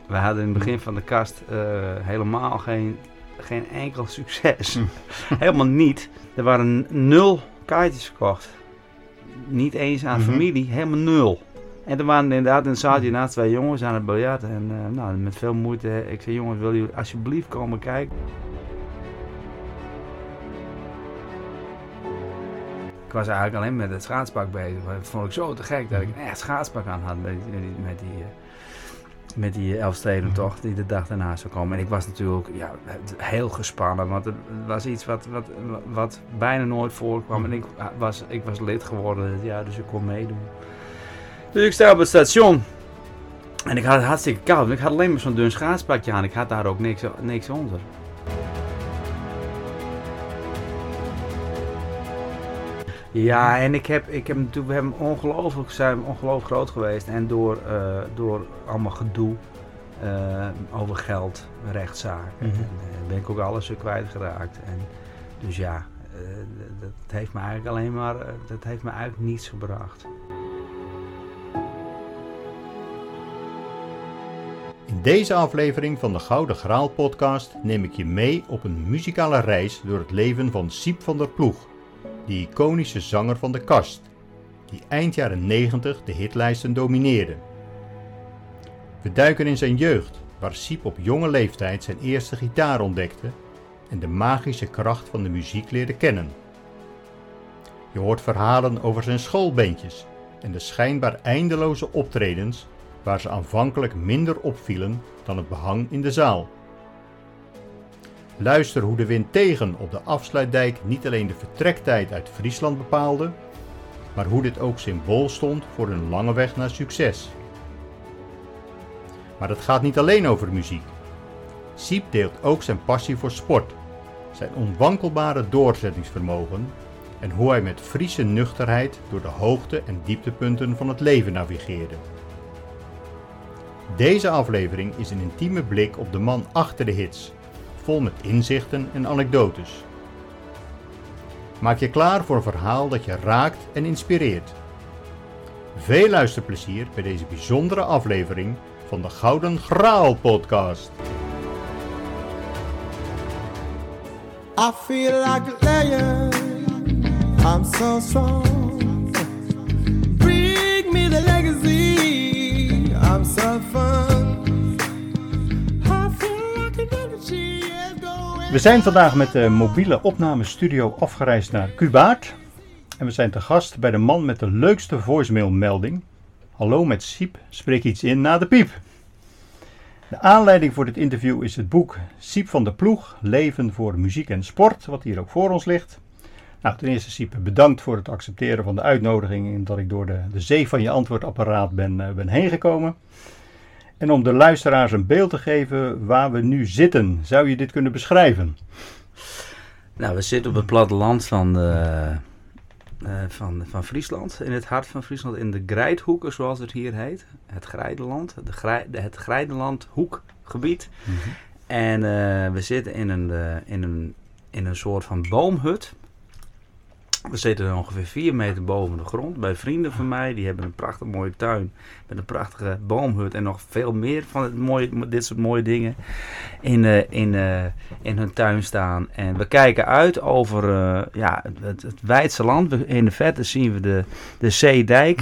We hadden in het begin van de kast helemaal geen enkel succes. Helemaal niet. Er waren 0 kaartjes verkocht. Niet eens aan familie, helemaal 0. En er waren inderdaad, en zaten hiernaast 2 jongens aan het biljart. En met veel moeite, ik zei jongens, willen jullie alsjeblieft komen kijken? Ik was eigenlijk alleen met het schaatspak bezig. Dat vond ik zo te gek dat ik een echt schaatspak aan had met die Elfstedentocht die de dag daarna zou komen. En ik was natuurlijk heel gespannen, want het was iets wat bijna nooit voorkwam. En ik was lid geworden, dus ik kon meedoen. Dus ik sta op het station. En ik had het hartstikke koud. Ik had alleen maar zo'n dun schaatspakje aan. Ik had daar ook niks onder. Ja, en we zijn ongelooflijk groot geweest. En door allemaal gedoe over geld, rechtszaken, ben ik ook alles weer kwijtgeraakt. En dus dat heeft me eigenlijk niets gebracht. In deze aflevering van de Gouden Graal podcast neem ik je mee op een muzikale reis door het leven van Siep van der Ploeg, die iconische zanger van de Kast, die eind jaren 90 de hitlijsten domineerde. We duiken in zijn jeugd, waar Siep op jonge leeftijd zijn eerste gitaar ontdekte en de magische kracht van de muziek leerde kennen. Je hoort verhalen over zijn schoolbandjes en de schijnbaar eindeloze optredens waar ze aanvankelijk minder opvielen dan het behang in de zaal. Luister hoe de wind tegen op de afsluitdijk niet alleen de vertrektijd uit Friesland bepaalde, maar hoe dit ook symbool stond voor hun lange weg naar succes. Maar het gaat niet alleen over muziek. Siep deelt ook zijn passie voor sport, zijn onwankelbare doorzettingsvermogen en hoe hij met Friese nuchterheid door de hoogte- en dieptepunten van het leven navigeerde. Deze aflevering is een intieme blik op de man achter de hits, vol met inzichten en anekdotes. Maak je klaar voor een verhaal dat je raakt en inspireert. Veel luisterplezier bij deze bijzondere aflevering van de Gouden Graal podcast. I feel like a lion, I'm so strong. Bring me the legacy, I'm so fun. I feel like an energy is going. We zijn vandaag met de mobiele opnamestudio afgereisd naar Cubaert. En we zijn te gast bij de man met de leukste voicemailmelding. Hallo met Siep, spreek iets in na de piep. De aanleiding voor dit interview is het boek Siep van der Ploeg, Leven voor muziek en sport, wat hier ook voor ons ligt. Nou, ten eerste Siep, bedankt voor het accepteren van de uitnodiging en dat ik door de zee van je antwoordapparaat ben heen gekomen. En om de luisteraars een beeld te geven waar we nu zitten, zou je dit kunnen beschrijven? Nou, we zitten op het platteland van Friesland, in het hart van Friesland, in de Grijthoeken, zoals het hier heet. Het Grijdeland, het Grijdelandhoekgebied. Mm-hmm. En we zitten in een soort van boomhut. We zitten er ongeveer 4 meter boven de grond bij vrienden van mij. Die hebben een prachtig mooie tuin met een prachtige boomhut en nog veel meer van dit soort mooie dingen in hun tuin staan. En we kijken uit over het wijdse land. In de verte zien we de zeedijk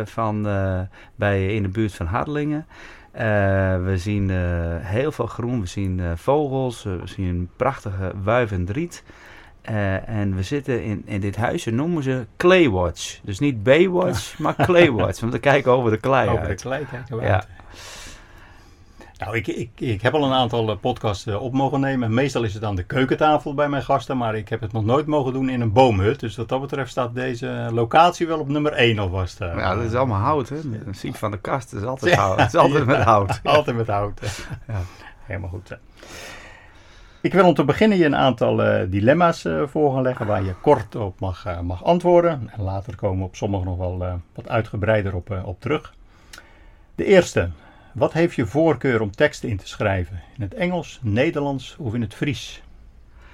in de buurt van Hardelingen. We zien heel veel groen, we zien vogels, we zien prachtige wuivend riet. En we zitten in dit huisje, noemen ze Claywatch. Dus niet Baywatch, maar Claywatch. Want we kijken over de klei uit. Over de klei kijken we uit. Nou, ik heb al een aantal podcasts op mogen nemen. Meestal is het aan de keukentafel bij mijn gasten, maar ik heb het nog nooit mogen doen in een boomhut. Dus wat dat betreft staat deze locatie wel op nummer 1 alvast. Ja, dat is allemaal hout, hè. Een Siep van de Kast is altijd hout. Het is altijd met hout. Altijd met hout. Ja. Helemaal goed. Ik wil om te beginnen je een aantal dilemma's voor gaan leggen waar je kort op mag antwoorden. En later komen we op sommige nog wel wat uitgebreider op terug. De eerste. Wat heeft je voorkeur om teksten in te schrijven? In het Engels, Nederlands of in het Fries?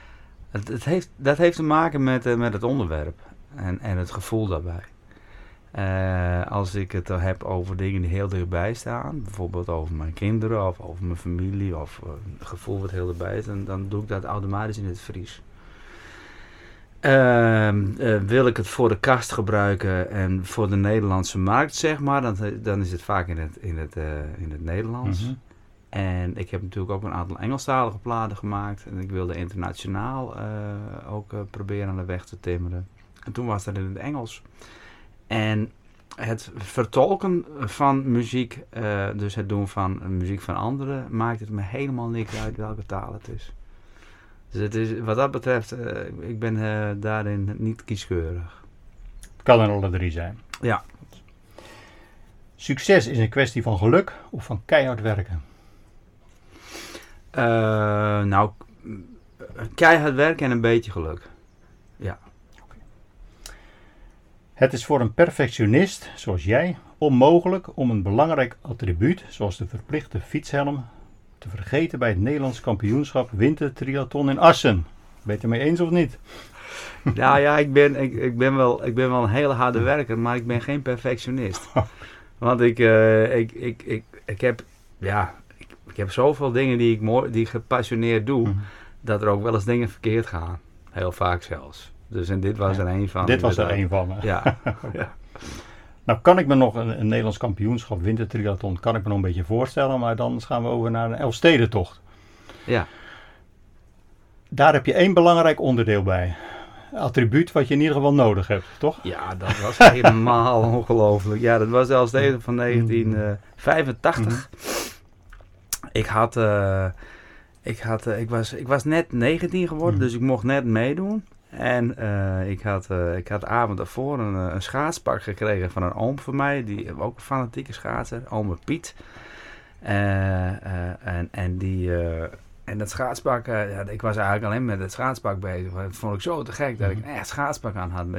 Dat heeft te maken met het onderwerp en het gevoel daarbij. Als ik het heb over dingen die heel dichtbij staan, bijvoorbeeld over mijn kinderen of over mijn familie of het gevoel wat heel dichtbij is, dan doe ik dat automatisch in het Fries. Wil ik het voor de kast gebruiken en voor de Nederlandse markt, zeg maar, dan is het vaak in het Nederlands. Mhm. En ik heb natuurlijk ook een aantal Engelstalige platen gemaakt. En ik wilde internationaal ook proberen aan de weg te timmeren. En toen was dat in het Engels. En het vertolken van muziek, dus het doen van muziek van anderen, maakt het me helemaal niks uit welke taal het is. Dus het is, wat dat betreft, ik ben daarin niet kieskeurig. Het kan er alle drie zijn. Ja. Succes is een kwestie van geluk of van keihard werken? Keihard werken en een beetje geluk. Ja. Het is voor een perfectionist, zoals jij, onmogelijk om een belangrijk attribuut, zoals de verplichte fietshelm, te vergeten bij het Nederlands kampioenschap wintertriathlon in Assen. Ben je het ermee eens of niet? Nou ja, ik ben wel een hele harde werker, maar ik ben geen perfectionist. Want ik heb zoveel dingen die ik gepassioneerd doe, dat er ook wel eens dingen verkeerd gaan. Heel vaak zelfs. Dus en dit was er een van. Dit was er één van. Ja. Ja. Nou kan ik me nog een Nederlands kampioenschap wintertriathlon kan ik me nog een beetje voorstellen, maar dan gaan we over naar een Elfstedentocht. Ja. Daar heb je één belangrijk onderdeel bij. Attribuut wat je in ieder geval nodig hebt, toch? Ja, dat was helemaal ongelooflijk. Ja, dat was de Elfsteden van 1985. Ik was net 19 geworden, dus ik mocht net meedoen. En ik had de avond daarvoor een schaatspak gekregen van een oom van mij, die ook een fanatieke schaatser, ome Piet. En dat schaatspak, ik was eigenlijk alleen met het schaatspak bezig. Dat vond ik zo te gek dat ik een echt schaatspak aan had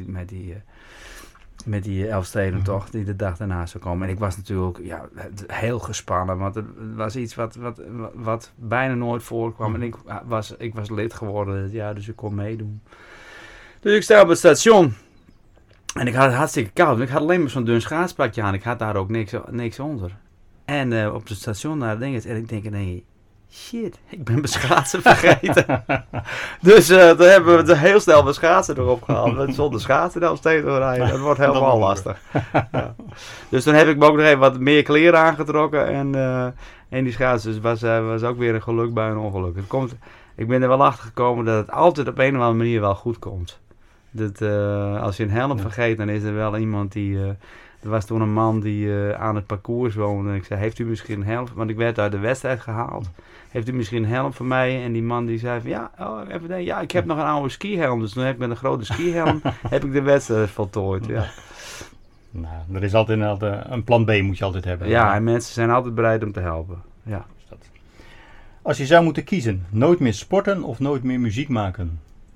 met die Elfstedentocht die de dag daarna zou komen. En ik was natuurlijk heel gespannen, want het was iets wat bijna nooit voorkwam. En ik was lid geworden, dus ik kon meedoen. Dus ik sta op het station en ik had het hartstikke koud. Ik had alleen maar zo'n dun schaatspakje aan. Ik had daar ook niks onder. En op het station naar dingen en ik denk, nee, shit, ik ben mijn schaatsen vergeten. Dus toen hebben we heel snel mijn schaatsen erop gehaald. Zonder schaatsen dan steeds rijden. Dat wordt helemaal lastig. Ja. Dus toen heb ik me ook nog even wat meer kleren aangetrokken. En die schaatsen was ook weer een geluk bij een ongeluk. Ik ben er wel achter gekomen dat het altijd op een of andere manier wel goed komt. Dat, als je een helm vergeet, dan is er wel iemand die... Er was toen een man die aan het parcours woonde. En ik zei, heeft u misschien een helm? Want ik werd uit de wedstrijd gehaald. Heeft u misschien een helm voor mij? En die man die zei van, ik heb nog een oude skihelm. Dus toen heb ik met een grote skihelm heb ik de wedstrijd voltooid. Ja. Nou, er is altijd een plan B moet je altijd hebben. Ja, en mensen zijn altijd bereid om te helpen. Ja. Als je zou moeten kiezen, nooit meer sporten of nooit meer muziek maken?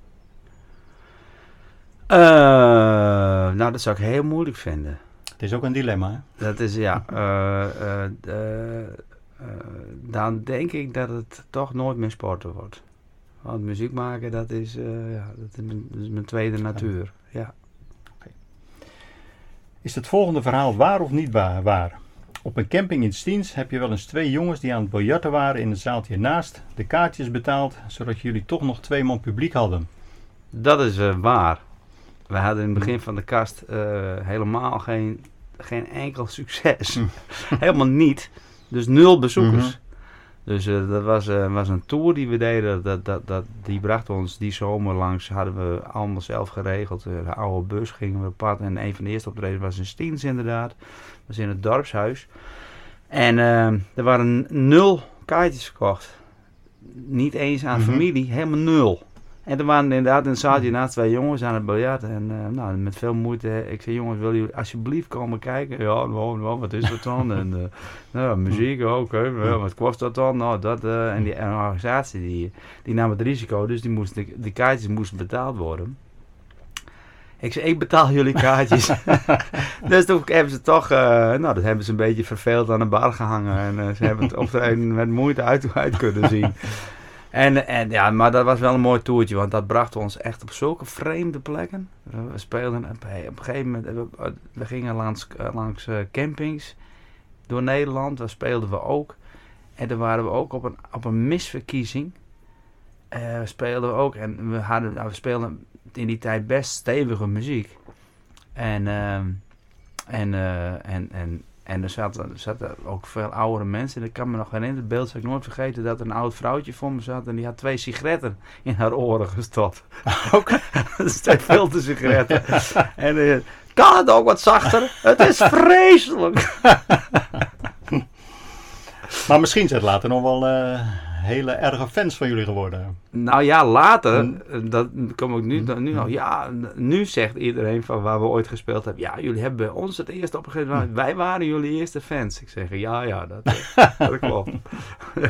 Dat zou ik heel moeilijk vinden. Het is ook een dilemma, hè? Dat is, dan denk ik dat het toch nooit meer sporten wordt. Want muziek maken, dat is mijn tweede natuur. Ja. Okay. Is het volgende verhaal waar of niet waar? Op een camping in Stiens heb je wel eens 2 jongens die aan het biljarten waren in het zaaltje ernaast, de kaartjes betaald, zodat jullie toch nog 2 man publiek hadden. Dat is waar. We hadden in het begin van de kast helemaal geen enkel succes. Helemaal niet. Dus 0 bezoekers. Dus dat was een tour die we deden. Die bracht ons die zomer langs. Hadden we allemaal zelf geregeld. De oude bus gingen we op pad. En een van de eerste optredens was in Stiens inderdaad. Dat was in het dorpshuis. En er waren 0 kaartjes verkocht. Niet eens aan familie. Helemaal 0. En er waren inderdaad in het zaaltje naast 2 jongens aan het biljarten. En met veel moeite, ik zei, jongens, willen jullie alsjeblieft komen kijken? Ja, wat is dat dan? En muziek, oké. Wat kost dat dan? Nou, dat, en die organisatie die nam het risico, dus die kaartjes moesten betaald worden. Ik zei, ik betaal jullie kaartjes. Dus toen hebben ze toch, dat hebben ze een beetje verveeld aan de bar gehangen. En ze hebben het optreden met moeite uit kunnen zien. En ja, maar dat was wel een mooi toertje, want dat bracht ons echt op zulke vreemde plekken. We speelden op een gegeven moment, we gingen langs campings door Nederland, daar speelden we ook. En daar waren we ook op een misverkiezing. Speelden we ook en we speelden in die tijd best stevige muziek. En er zaten ook veel oudere mensen. En ik kan me nog herinneren, het beeld zal ik nooit vergeten, dat er een oud vrouwtje voor me zat en die had 2 sigaretten in haar oren gestopt. Ook 2 filtersigaretten. En kan het ook wat zachter? Het is vreselijk. Maar misschien zijn het later nog wel hele erge fans van jullie geworden. Nou ja, later, dat kom ik nu nog. Ja, nu zegt iedereen van waar we ooit gespeeld hebben. Ja, jullie hebben bij ons het eerst opgegeven. Wij waren jullie eerste fans. Ik zeg ja, dat klopt. Ja.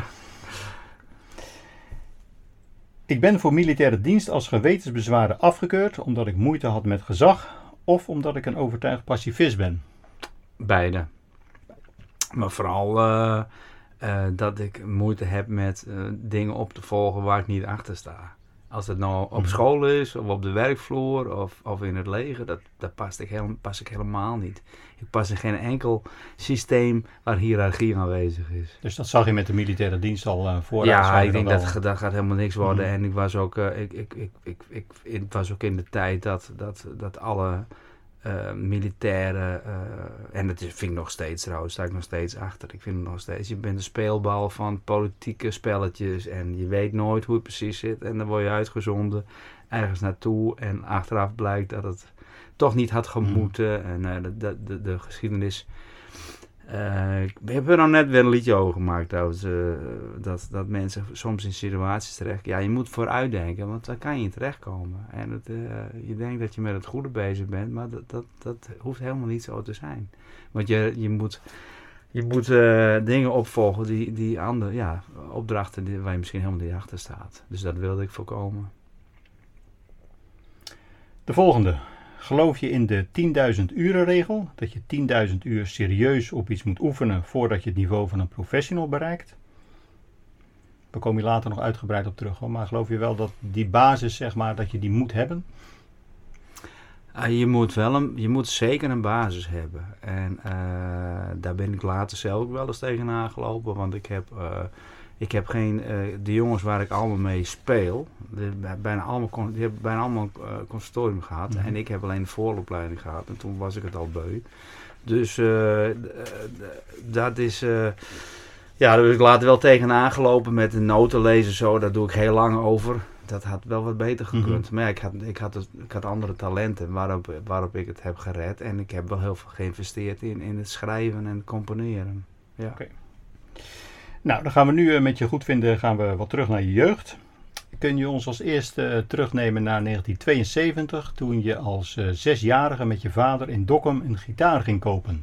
Ik ben voor militaire dienst als gewetensbezwaarder afgekeurd omdat ik moeite had met gezag of omdat ik een overtuigd pacifist ben. Beide. Maar vooral dat ik moeite heb met dingen op te volgen waar ik niet achter sta. Als het nou op school is, of op de werkvloer, of in het leger, dat pas ik helemaal niet. Ik pas in geen enkel systeem waar hiërarchie aanwezig is. Dus dat zag je met de militaire dienst al vooruit? Ja, ik denk dat gaat helemaal niks worden. En ik was ook, het was ook in de tijd dat alle militairen, en dat vind ik nog steeds trouwens, sta ik nog steeds achter. Ik vind het nog steeds, je bent een speelbal van politieke spelletjes en je weet nooit hoe het precies zit. En dan word je uitgezonden ergens naartoe en achteraf blijkt dat het toch niet had gemoeten. En de geschiedenis. We hebben er nou net weer een liedje over gemaakt trouwens, dat mensen soms in situaties terecht. Ja, je moet vooruitdenken, want dan kan je in terechtkomen. En je denkt dat je met het goede bezig bent, maar dat hoeft helemaal niet zo te zijn. Want je moet dingen opvolgen die andere, opdrachten waar je misschien helemaal niet achter staat. Dus dat wilde ik voorkomen. De volgende. Geloof je in de 10.000 uren regel? Dat je 10.000 uur serieus op iets moet oefenen voordat je het niveau van een professional bereikt? Daar kom je later nog uitgebreid op terug. Hoor. Maar geloof je wel dat die basis, zeg maar, dat je die moet hebben? Je moet zeker een basis hebben. En daar ben ik later zelf ook wel eens tegenaan gelopen. Want ik heb geen, de jongens waar ik allemaal mee speel, die hebben bijna allemaal een conservatorium gehad. En ik heb alleen de vooropleiding gehad. En toen was ik het al beu. Dus dat is, daar heb ik later wel tegenaan gelopen met de noten lezen zo. Daar doe ik heel lang over. Dat had wel wat beter gekund. Maar ja, ik had andere talenten waarop ik het heb gered. En ik heb wel heel veel geïnvesteerd in het schrijven en componeren. Ja. Okay. Nou, dan gaan we nu met je goedvinden wat terug naar je jeugd. Kun je ons als eerste terugnemen naar 1972, toen je als 6-jarige met je vader in Dokkum een gitaar ging kopen?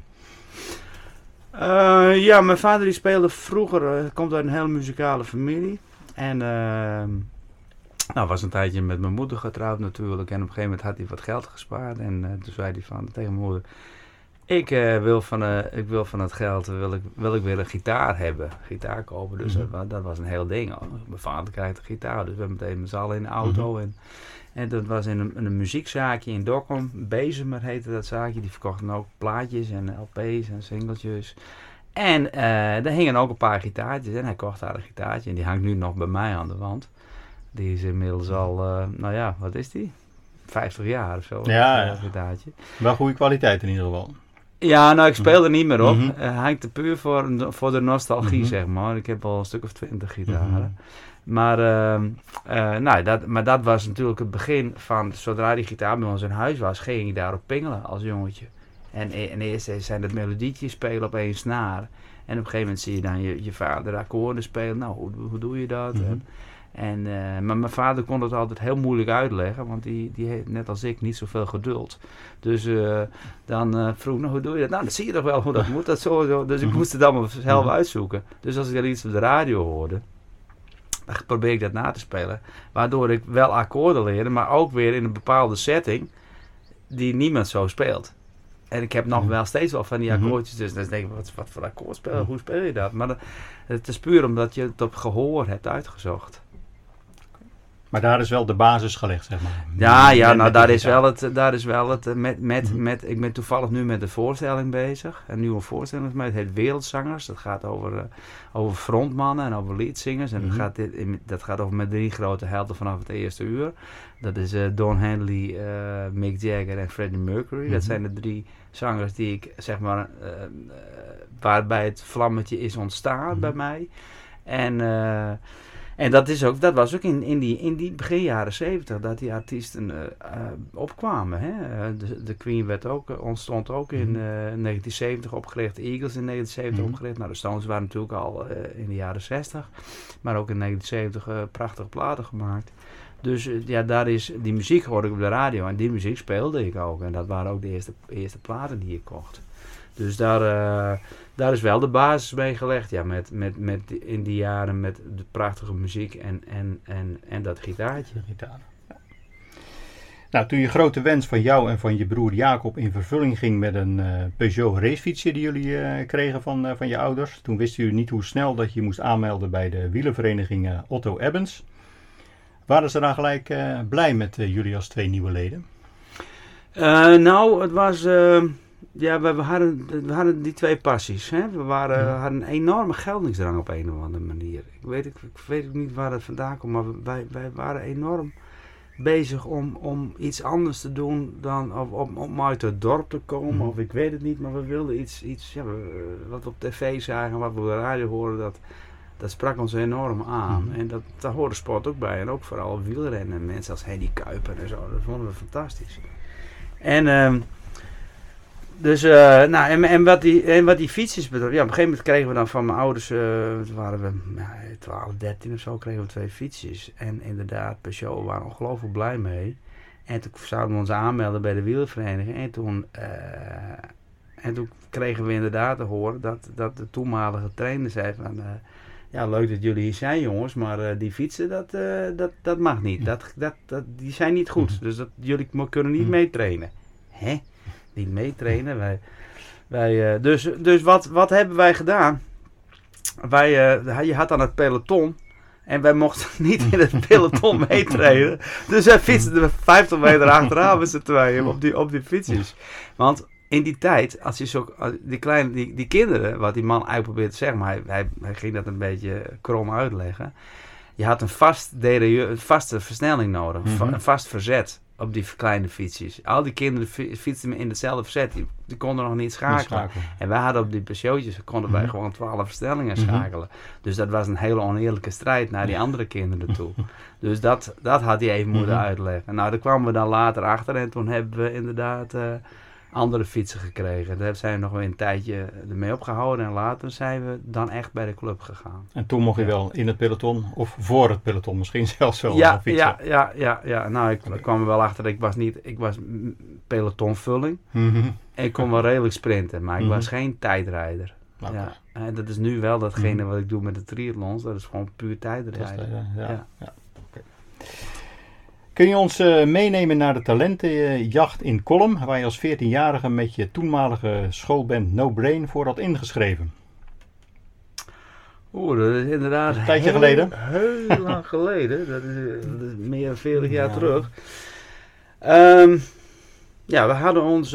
Ja, mijn vader die speelde vroeger, komt uit een hele muzikale familie. En was een tijdje met mijn moeder getrouwd natuurlijk. En op een gegeven moment had hij wat geld gespaard. En toen zei hij tegen mijn moeder: Ik wil van het geld wil ik weer een gitaar hebben. Gitaar kopen. Dus dat was een heel ding. Mijn vader krijgt een gitaar. Dus we hebben meteen met z'n allen in de auto. En dat was in een muziekzaakje in Dokkum. Bezemer heette dat zaakje. Die verkochten ook plaatjes en LP's en singeltjes. En daar hingen ook een paar gitaartjes. En hij kocht daar een gitaartje. En die hangt nu nog bij mij aan de wand. Die is inmiddels al, wat is die? 50 jaar of zo. Ja. Gitaartje. Wel goede kwaliteit in ieder geval. Ja, nou, ik speel er niet meer op. Hangt er puur voor de nostalgie, zeg maar. Ik heb al een stuk of 20 gitaren. Maar dat was natuurlijk het begin van, zodra die gitaar bij ons in huis was, ging ik daarop pingelen als jongetje. En eerst zijn dat melodietjes spelen op 1 snaar. En op een gegeven moment zie je dan je vader akkoorden spelen. Nou, hoe doe je dat? Maar mijn vader kon het altijd heel moeilijk uitleggen, want die heeft net als ik niet zoveel geduld. Dus dan vroeg ik, hoe doe je dat? Nou, dan zie je toch wel hoe dat moet. Dat zo. Dus ik moest het allemaal zelf uitzoeken. Dus als ik er iets op de radio hoorde, dan probeer ik dat na te spelen. Waardoor ik wel akkoorden leerde, maar ook weer in een bepaalde setting die niemand zo speelt. En ik heb nog wel steeds wel van die akkoordjes. Dus dan denk ik, wat voor akkoord spelen? Hoe speel je dat? Maar het is puur omdat je het op gehoor hebt uitgezocht. Maar daar is wel de basis gelegd, zeg maar. Daar is wel het ik ben toevallig nu met de voorstelling bezig. Een nieuwe voorstelling met het heet Wereldzangers. Dat gaat over frontmannen en over leadzingers. En dat gaat over met 3 grote helden vanaf het eerste uur. Dat is Don Henley, Mick Jagger en Freddie Mercury. Dat zijn de 3 zangers die ik, zeg maar, waarbij het vlammetje is ontstaan bij mij. En dat was ook in die begin jaren 70 dat die artiesten opkwamen. Hè? De Queen ontstond ook in 1970 opgericht. De Eagles in 1970 opgericht. Nou, de Stones waren natuurlijk al in de jaren 60. Maar ook in 1970 prachtige platen gemaakt. Dus daar is die muziek hoorde ik op de radio. En die muziek speelde ik ook. En dat waren ook de eerste platen die ik kocht. Dus daar is wel de basis mee gelegd. Ja, met in die jaren met de prachtige muziek en dat gitaartje. Ja. Nou, toen je grote wens van jou en van je broer Jacob in vervulling ging met een Peugeot racefietsje die jullie kregen van je ouders. Toen wisten jullie niet hoe snel dat je moest aanmelden bij de wielervereniging Otto Ebbens. Waren ze dan gelijk blij met jullie als 2 nieuwe leden? Nou, het was... we hadden die 2 passies. Hè? We hadden een enorme geldingsdrang op een of andere manier. Ik weet ook niet waar het vandaan komt, maar wij waren enorm bezig om iets anders te doen dan om uit het dorp te komen. Of ik weet het niet, maar we wilden iets wat we op tv zagen, wat we op de radio hoorden, dat sprak ons enorm aan. En daar hoorde sport ook bij. En ook vooral wielrennen. Mensen als Henny Kuiper en zo. Dat vonden we fantastisch. Wat die fietsjes betreft, op een gegeven moment kregen we dan van mijn ouders, toen waren we 12, 13 of zo, kregen we 2 fietsjes. En inderdaad, Peugeot waren ongelooflijk blij mee. En toen zouden we ons aanmelden bij de wielervereniging. En toen kregen we inderdaad te horen dat de toenmalige trainer zei van... leuk dat jullie hier zijn, jongens, maar die fietsen, dat mag niet. Die zijn niet goed, dus jullie kunnen niet meetrainen. Hè? Niet meetrainen. Dus wat hebben wij gedaan? Je had dan het peloton en wij mochten niet in het peloton meetrainen. Dus wij fietsten er 50 meter achteraan met z'n tweeën op die fietsjes. Want in die tijd, als je zo die kinderen, wat die man eigenlijk probeert te zeggen, maar hij ging dat een beetje krom uitleggen. Je had een vaste versnelling nodig, een vast verzet op die kleine fietsjes. Al die kinderen fietsten in hetzelfde verzet, die konden nog niet schakelen. En wij hadden op die Peugeotjes, konden wij gewoon 12 versnellingen schakelen. Dus dat was een hele oneerlijke strijd naar die andere kinderen toe. Dus dat had hij even moeten uitleggen. Nou, daar kwamen we dan later achter en toen hebben we inderdaad andere fietsen gekregen. Daar zijn we nog wel een tijdje ermee opgehouden en later zijn we dan echt bij de club gegaan. En toen mocht je wel in het peloton of voor het peloton misschien zelfs wel fietsen? Ja. Nou, ik kwam er wel achter. Ik was pelotonvulling. En ik kon wel redelijk sprinten, maar ik was geen tijdrijder. Okay. Ja. En dat is nu wel datgene wat ik doe met de triathlons. Dat is gewoon puur tijdrijden. Ja. Okay. Kun je ons meenemen naar de talentenjacht in Kolm, waar je als 14-jarige met je toenmalige schoolband No Brain voor had ingeschreven? Dat is inderdaad een tijdje geleden. Heel lang geleden. Dat is meer dan 40 jaar terug. We hadden ons...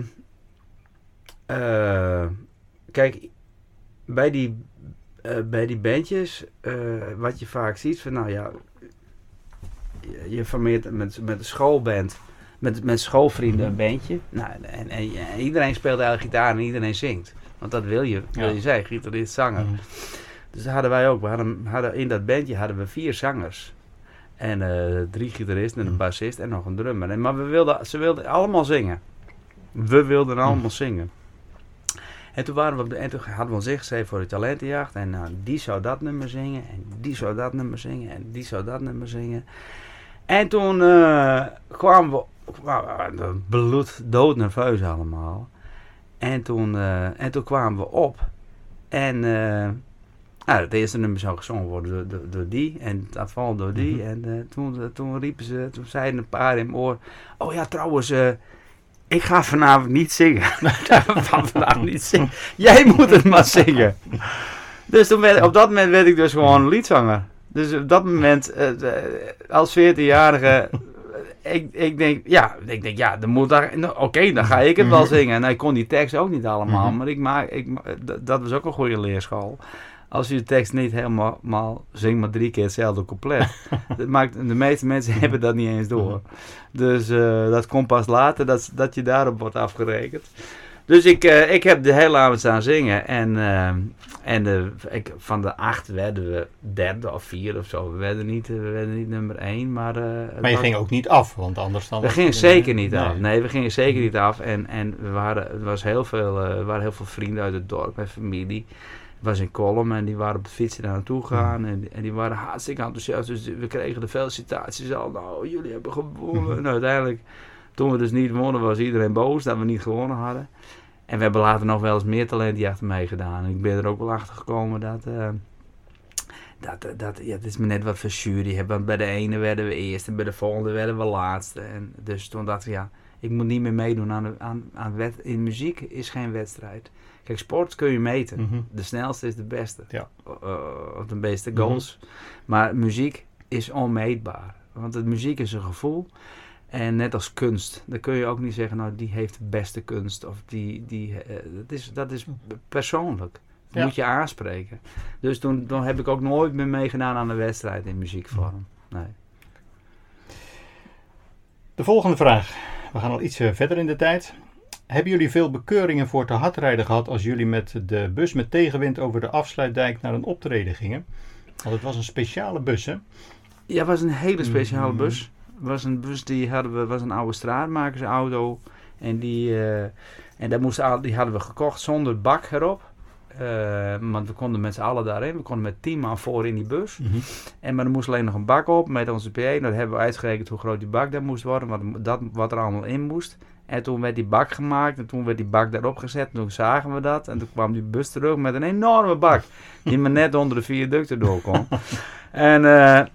kijk, bij die bandjes, wat je vaak ziet van, je formeert met de schoolband, met schoolvrienden een bandje. Nou, en iedereen speelt eigenlijk gitaar en iedereen zingt. Want dat wil je zijn, gitarist, zanger. Dus dat hadden wij ook. We hadden in dat bandje hadden we 4 zangers. En 3 gitaristen en een bassist en nog een drummer. Maar ze wilden allemaal zingen. We wilden allemaal zingen. En toen hadden we ons ingeschreven voor de talentenjacht. En die zou dat nummer zingen. En die zou dat nummer zingen. En die zou dat nummer zingen. En toen kwamen we doodnerveus allemaal. En toen kwamen we op. En het eerste nummer zou gezongen worden door die. En dat valt door die. En toen riepen ze, toen zeiden een paar in mijn oor. Oh ja, trouwens, ik ga vanavond niet zingen. Vanavond niet zingen. Jij moet het maar zingen. Dus op dat moment werd ik dus gewoon liedzanger. Dus op dat moment, als 14-jarige, ik denk, ja, dan moet daar, oké, dan ga ik het wel zingen. En ik kon die tekst ook niet allemaal, maar dat was ook een goede leerschool. Als je de tekst niet helemaal zingt, maar 3 keer hetzelfde couplet. De meeste mensen hebben dat niet eens door. Dus dat komt pas later, dat je daarop wordt afgerekend. Dus ik heb de hele avond staan zingen. En van de 8 werden we 3e of 4e of zo. We werden niet nummer 1. Maar je ging ook niet af, want anders dan... We gingen zeker niet af. Nee, we gingen zeker niet af. En er waren heel veel vrienden uit het dorp en familie. Ik was in Kolm en die waren op de fiets daar naartoe gegaan. En die waren hartstikke enthousiast. Dus we kregen de felicitaties al. Nou, jullie hebben gewonnen. En uiteindelijk, toen we dus niet wonnen, was iedereen boos dat we niet gewonnen hadden. En we hebben later nog wel eens meer talentjachten meegedaan. En ik ben er ook wel achter gekomen dat het is me net wat voor jury. Want bij de ene werden we eerst en bij de volgende werden we laatste. En dus toen dacht ik, ik moet niet meer meedoen aan in muziek is geen wedstrijd. Kijk, sport kun je meten. De snelste is de beste. Ja. Of de beste goals. Maar muziek is onmeetbaar. Want de muziek is een gevoel. En net als kunst. Dan kun je ook niet zeggen, nou, die heeft de beste kunst. Of dat is persoonlijk. Dat moet je aanspreken. Dus toen heb ik ook nooit meer meegedaan aan een wedstrijd in muziekvorm. Nee. De volgende vraag. We gaan al iets verder in de tijd. Hebben jullie veel bekeuringen voor te hardrijden gehad als jullie met de bus met tegenwind over de Afsluitdijk naar een optreden gingen? Want het was een speciale bus, hè? Ja, het was een hele speciale bus. Het was een bus was een oude straatmakersauto. En die hadden we gekocht zonder bak erop. Want we konden met z'n allen daarin. We konden met 10 man voor in die bus. Maar er moest alleen nog een bak op met onze PA. Nou, dat hebben we uitgerekend hoe groot die bak daar moest worden. Wat er allemaal in moest. En toen werd die bak gemaakt. En toen werd die bak daarop gezet. En toen zagen we dat. En toen kwam die bus terug met een enorme bak. Die maar net onder de viaducten door kon. En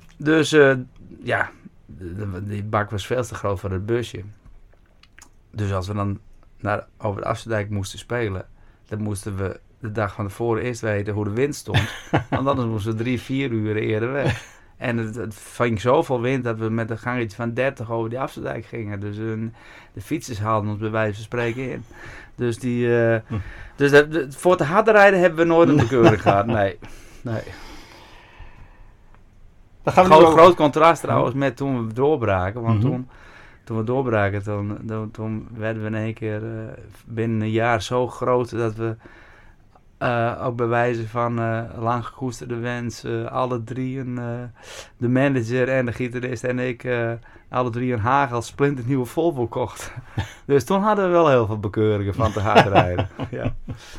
die bak was veel te groot voor het busje. Dus als we dan over de Afsluitdijk moesten spelen. Dan moesten we de dag van tevoren eerst weten hoe de wind stond. Want anders moesten we 3-4 uur eerder weg. En het ving zoveel wind dat we met een gangetje van 30 over die Afsluitdijk gingen. Dus de fietsers haalden ons bij wijze van spreken in. Dus voor te hard rijden hebben we nooit een bekeuring gehad. Nee. Groot contrast trouwens met toen we doorbraken. Want toen we doorbraken, toen werden we in één keer binnen een jaar zo groot dat we ook bij wijze van lang gekoesterde wens, alle 3, de manager en de gitarist en ik, alle 3 een hagel splinternieuwe Volvo kocht. Dus toen hadden we wel heel veel bekeuringen van te hard rijden. Ja.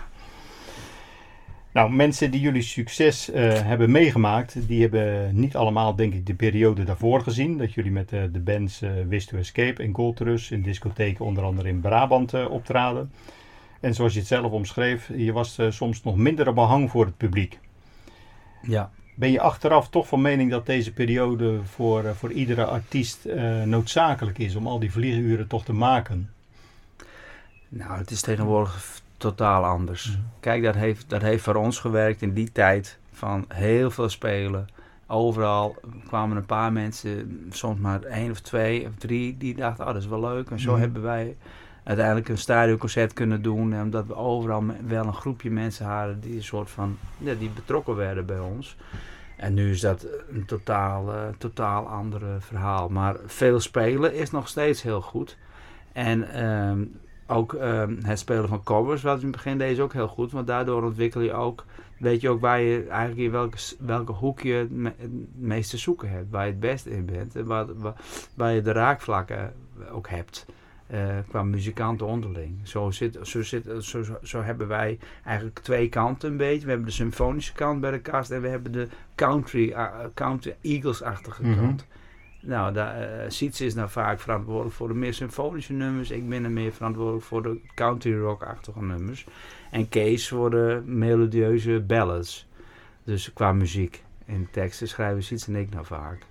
Nou, mensen die jullie succes hebben meegemaakt, die hebben niet allemaal, denk ik, de periode daarvoor gezien. Dat jullie met de bands Wish to Escape en Gold Rush in discotheken, onder andere in Brabant, optraden. En zoals je het zelf omschreef, je was soms nog minder een behang voor het publiek. Ja. Ben je achteraf toch van mening dat deze periode voor iedere artiest noodzakelijk is om al die vlieguren toch te maken? Nou, het is tegenwoordig totaal anders. Kijk, dat heeft voor ons gewerkt in die tijd van heel veel spelen. Overal kwamen een paar mensen, soms maar 1 of 2 of 3, die dachten, dat is wel leuk. En zo hebben wij uiteindelijk een stadionconcert kunnen doen. En omdat we overal wel een groepje mensen hadden die een soort van, die betrokken werden bij ons. En nu is dat een totaal ander verhaal. Maar veel spelen is nog steeds heel goed. En ook het spelen van covers, wat in het begin deed, is ook heel goed. Want daardoor ontwikkel je ook, weet je ook waar je eigenlijk in welke hoek je het meeste zoeken hebt. Waar je het beste in bent. En waar je de raakvlakken ook hebt. Qua muzikanten onderling. Zo hebben wij eigenlijk 2 kanten een beetje. We hebben de symfonische kant bij de kast en we hebben de country Eagles-achtige kant. Nou, Sietse is nou vaak verantwoordelijk voor de meer symfonische nummers. Ik ben er meer verantwoordelijk voor de country rock-achtige nummers. En Kees voor de melodieuze ballads. Dus qua muziek en teksten schrijven Sietse en ik nou vaak.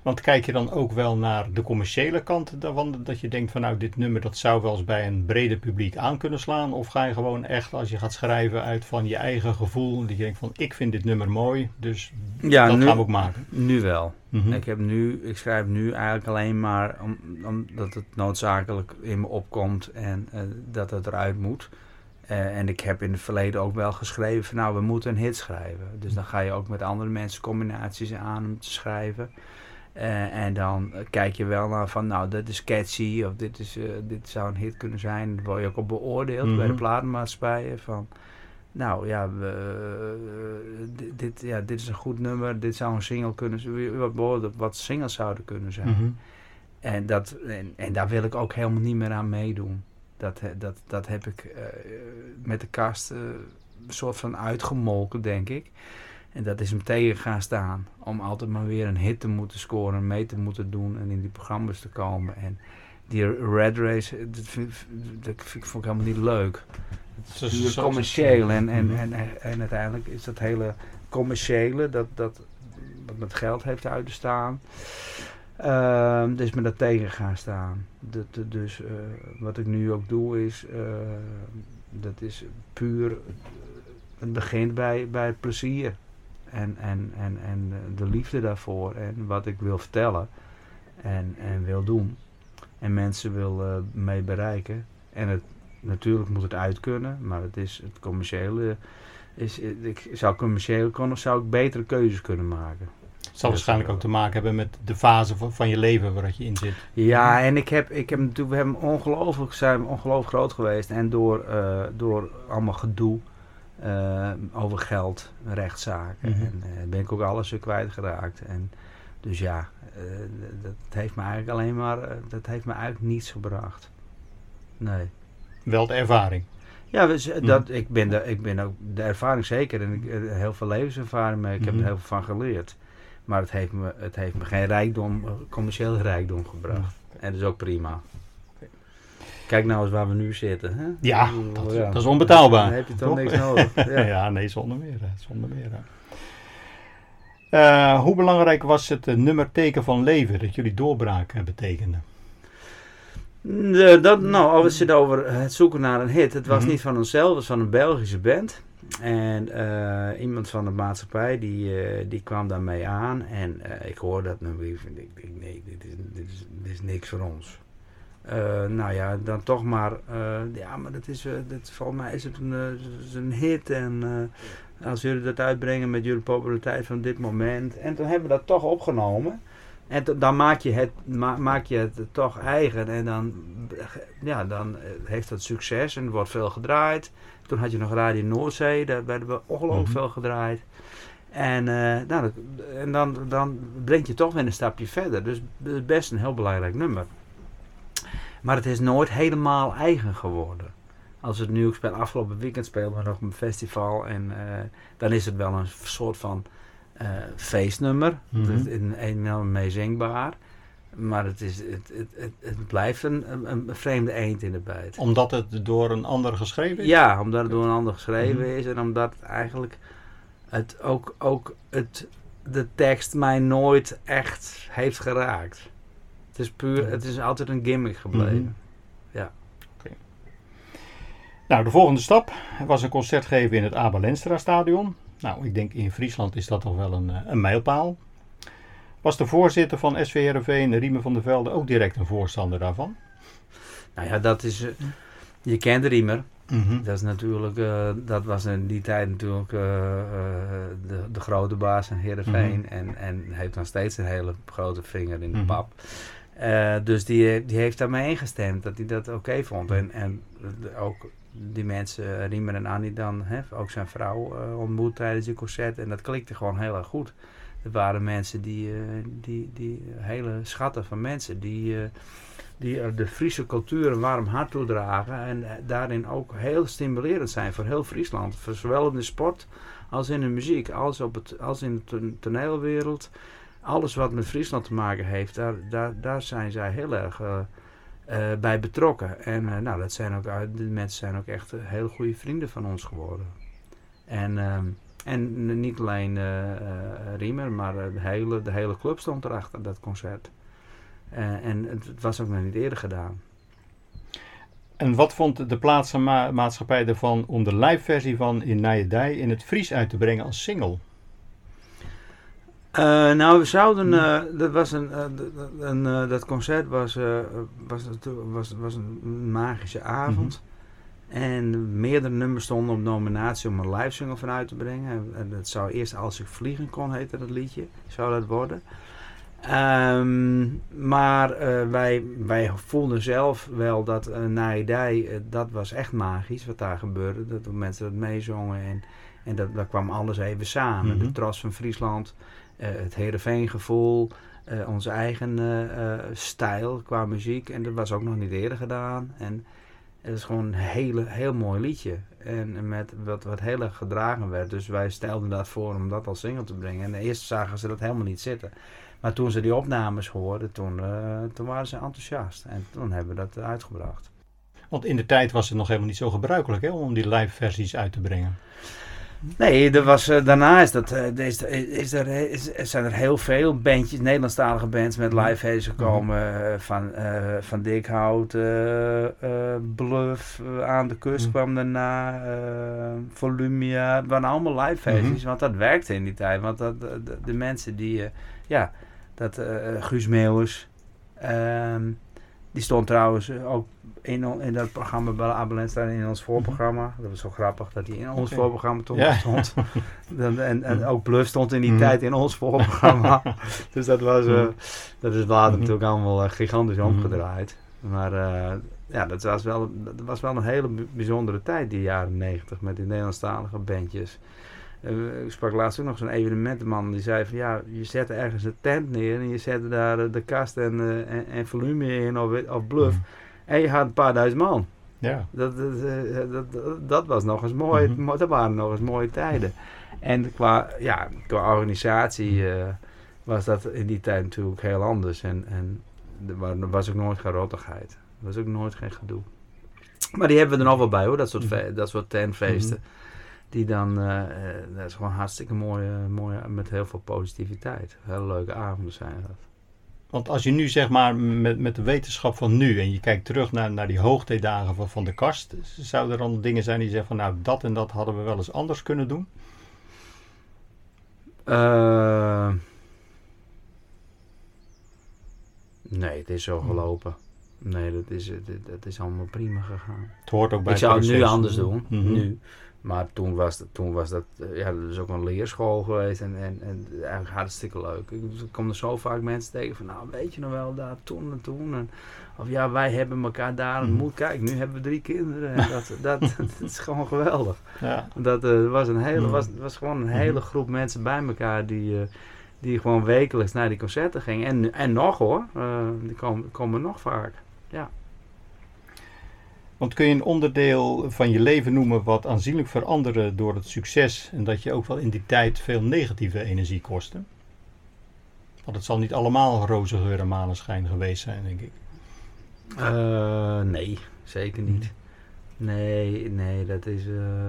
Want kijk je dan ook wel naar de commerciële kant daarvan? Dat je denkt van nou, dit nummer dat zou wel eens bij een breder publiek aan kunnen slaan? Of ga je gewoon echt, als je gaat schrijven, uit van je eigen gevoel? Dat je denkt van ik vind dit nummer mooi, dus dat gaan we ook maken. Nu wel. Mhm. Ik schrijf nu eigenlijk alleen maar omdat het noodzakelijk in me opkomt en dat het eruit moet. En ik heb in het verleden ook wel geschreven van nou, we moeten een hit schrijven. Dus dan ga je ook met andere mensen combinaties aan om te schrijven. En dan kijk je wel naar van nou, dat is catchy of dit zou een hit kunnen zijn. Dan word je ook op beoordeeld bij de platenmaatschappijen van nou ja, dit is een goed nummer, dit zou een single kunnen zijn, wat singles zouden kunnen zijn. Mhm. En daar wil ik ook helemaal niet meer aan meedoen. Dat heb ik met de kast een soort van uitgemolken, denk ik. En dat is hem tegen gaan staan. Om altijd maar weer een hit te moeten scoren, mee te moeten doen en in die programma's te komen. En die Red Race, dat vond ik helemaal niet leuk. Het is puur commercieel. En uiteindelijk is dat hele commerciële, dat wat met geld heeft uit te staan. Dus me dat tegen gaan staan. Dus wat ik nu ook doe is, dat is puur, het begint bij het plezier. En de liefde daarvoor en wat ik wil vertellen en wil doen. En mensen wil mee bereiken. En natuurlijk moet het uit kunnen, maar het commerciële zou ik betere keuzes kunnen maken. Het zal waarschijnlijk ook te maken hebben met de fase van je leven waar je in zit. Ja, en we zijn ongelooflijk groot geweest. En door allemaal gedoe over geld, rechtszaken. Mhm. En ben ik ook alles weer kwijtgeraakt. En dus ja, dat heeft me eigenlijk niets gebracht. Nee. Wel de ervaring. Ja, ik ben ook de ervaring zeker. En ik heb heel veel levenservaring mee. Ik heb er heel veel van geleerd. Maar het heeft me geen commerciële rijkdom gebracht. En dat is ook prima. Okay. Kijk nou eens waar we nu zitten. Hè? Ja, dat is onbetaalbaar. Dan heb je toch niks nodig. Ja, nee, zonder meer. Hoe belangrijk was het nummer Teken van Leven dat jullie doorbraak betekende? Als we zitten over het zoeken naar een hit. Het was niet van onszelf, het was van een Belgische band. En iemand van de maatschappij die kwam daarmee aan. En ik hoorde dat nummer. Ik denk, nee, dit is niks voor ons. Nou ja, dan toch maar. Maar volgens mij is het een hit. En als jullie dat uitbrengen met jullie populariteit van dit moment. En toen hebben we dat toch opgenomen. En dan maak je het toch eigen. En dan heeft dat succes. En er wordt veel gedraaid. Toen had je nog Radio Noordzee. Daar werden we ongelooflijk veel gedraaid. En dan breng je toch weer een stapje verder. Dus het is best een heel belangrijk nummer. Maar het is nooit helemaal eigen geworden. Als het nu ook afgelopen weekend speelden we nog een festival. En dan is het wel een soort van feestnummer. Het is enorm meezingbaar. Maar het blijft een vreemde eend in de bijt. Omdat het door een ander geschreven is? Ja, omdat het door een ander geschreven is. En omdat eigenlijk de tekst mij nooit echt heeft geraakt. Het is altijd een gimmick gebleven. Ja. Okay. Nou, de volgende stap was een concert geven in het Abel Enstra Stadion. Nou, ik denk in Friesland is dat toch wel een mijlpaal. Was de voorzitter van SV Heerenveen, Riemer van der Velde, ook direct een voorstander daarvan? Nou ja, dat is... je kent Riemer. Dat is natuurlijk... dat was in die tijd natuurlijk de grote baas van Heerenveen. En heeft dan steeds een hele grote vinger in de pap. Dus die heeft daarmee ingestemd dat hij dat oké vond. En ook die mensen, Riemer en Annie dan, ook zijn vrouw ontmoet tijdens die concert. En dat klikte gewoon heel erg goed. Er waren mensen die hele schatten van mensen die de Friese cultuur een warm hart toedragen. En daarin ook heel stimulerend zijn voor heel Friesland. Voor zowel in de sport als in de muziek, als in de toneelwereld. Alles wat met Friesland te maken heeft, daar zijn zij heel erg bij betrokken. En die mensen zijn ook echt hele goede vrienden van ons geworden. En En niet alleen Riemer, maar de hele club stond erachter, dat concert. En het was ook nog niet eerder gedaan. En wat vond de platenmaatschappij ervan om de liveversie van In Nijedij in het Fries uit te brengen als single? We zouden, dat concert was een magische avond. En meerdere nummers stonden op nominatie om een live single van uit te brengen. En dat zou eerst Als ik vliegen kon, heette dat liedje. Zou dat worden. Maar wij voelden zelf wel dat Nijedij, dat was echt magisch wat daar gebeurde. Dat de mensen dat meezongen en daar kwam alles even samen. De trots van Friesland, het Heerenveen-gevoel, onze eigen stijl qua muziek. En dat was ook nog niet eerder gedaan. En het is gewoon een heel mooi liedje. En met wat heel erg gedragen werd. Dus wij stelden dat voor om dat als single te brengen. En eerst zagen ze dat helemaal niet zitten. Maar toen ze die opnames hoorden, toen waren ze enthousiast. En toen hebben we dat uitgebracht. Want in de tijd was het nog helemaal niet zo gebruikelijk, hè, om die live versies uit te brengen. Nee, daarna zijn er heel veel bandjes, Nederlandstalige bands met live versies gekomen. Van Dikhout, Bluff, Aan de Kust kwam daarna, Volumia. Het waren allemaal live versies, want dat werkte in die tijd. Want de mensen die, Guus Meeuwis, die stond trouwens ook in dat programma bij Abelenstra in ons voorprogramma. Dat was zo grappig dat hij in ons voorprogramma stond. En ook Bluff stond in die tijd in ons voorprogramma. Dus dat is later natuurlijk allemaal gigantisch omgedraaid. Maar dat was wel een hele bijzondere tijd, die jaren 90, met die Nederlandstalige bandjes. Ik sprak laatst ook nog zo'n evenementenman die zei van je zet ergens een tent neer en je zet daar de kast en volume in of Bluff en je had een paar duizend man. Ja. Dat was nog eens mooi. Dat waren nog eens mooie tijden. En qua organisatie was dat in die tijd natuurlijk heel anders. En er was ook nooit geen rottigheid. Er was ook nooit geen gedoe. Maar die hebben we er nog wel bij hoor, dat soort tentfeesten. Die dan, dat is gewoon hartstikke mooi, met heel veel positiviteit. Hele leuke avonden zijn dat. Want als je nu zeg maar met de wetenschap van nu en je kijkt terug naar die hoogtijdagen van de Kast, zouden er dan dingen zijn die zeggen van dat en dat hadden we wel eens anders kunnen doen? Nee, het is zo gelopen. Nee, dat is allemaal prima gegaan. Het hoort ook bij ik zou het nu anders doen, nu. Maar toen was dat is ook een leerschool geweest en eigenlijk hartstikke leuk. Ik kom er zo vaak mensen tegen van, weet je nog wel, daar toen en toen. Of wij hebben elkaar daar ontmoet. Kijk, nu hebben we 3 kinderen. En dat is gewoon geweldig. Ja. Dat was gewoon een hele groep mensen bij elkaar die gewoon wekelijks naar die concerten gingen. En nog hoor, die komen nog vaak. Ja. Want kun je een onderdeel van je leven noemen wat aanzienlijk veranderde door het succes en dat je ook wel in die tijd veel negatieve energie kostte? Want het zal niet allemaal roze geur en maneschijn geweest zijn, denk ik. Nee, zeker niet. Nee, dat is...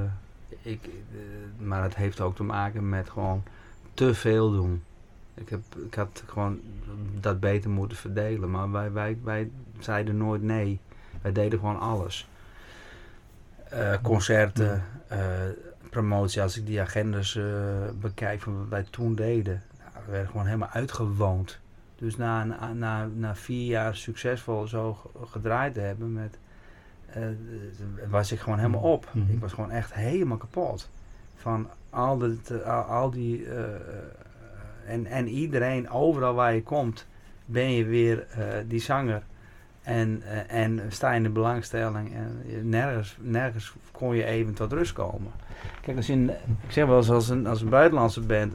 maar het heeft ook te maken met gewoon te veel doen. Ik had gewoon dat beter moeten verdelen, maar wij zeiden nooit nee. Wij deden gewoon alles. Concerten, promotie. Als ik die agendas bekijk van wat wij toen deden. We werden gewoon helemaal uitgewoond. Dus na 4 jaar succesvol zo gedraaid te hebben, was ik gewoon helemaal op. Ik was gewoon echt helemaal kapot. Van al die... En iedereen, overal waar je komt, ben je weer die zanger. En sta je in de belangstelling en nergens kon je even tot rust komen. Kijk, ik zeg wel eens als een buitenlandse band,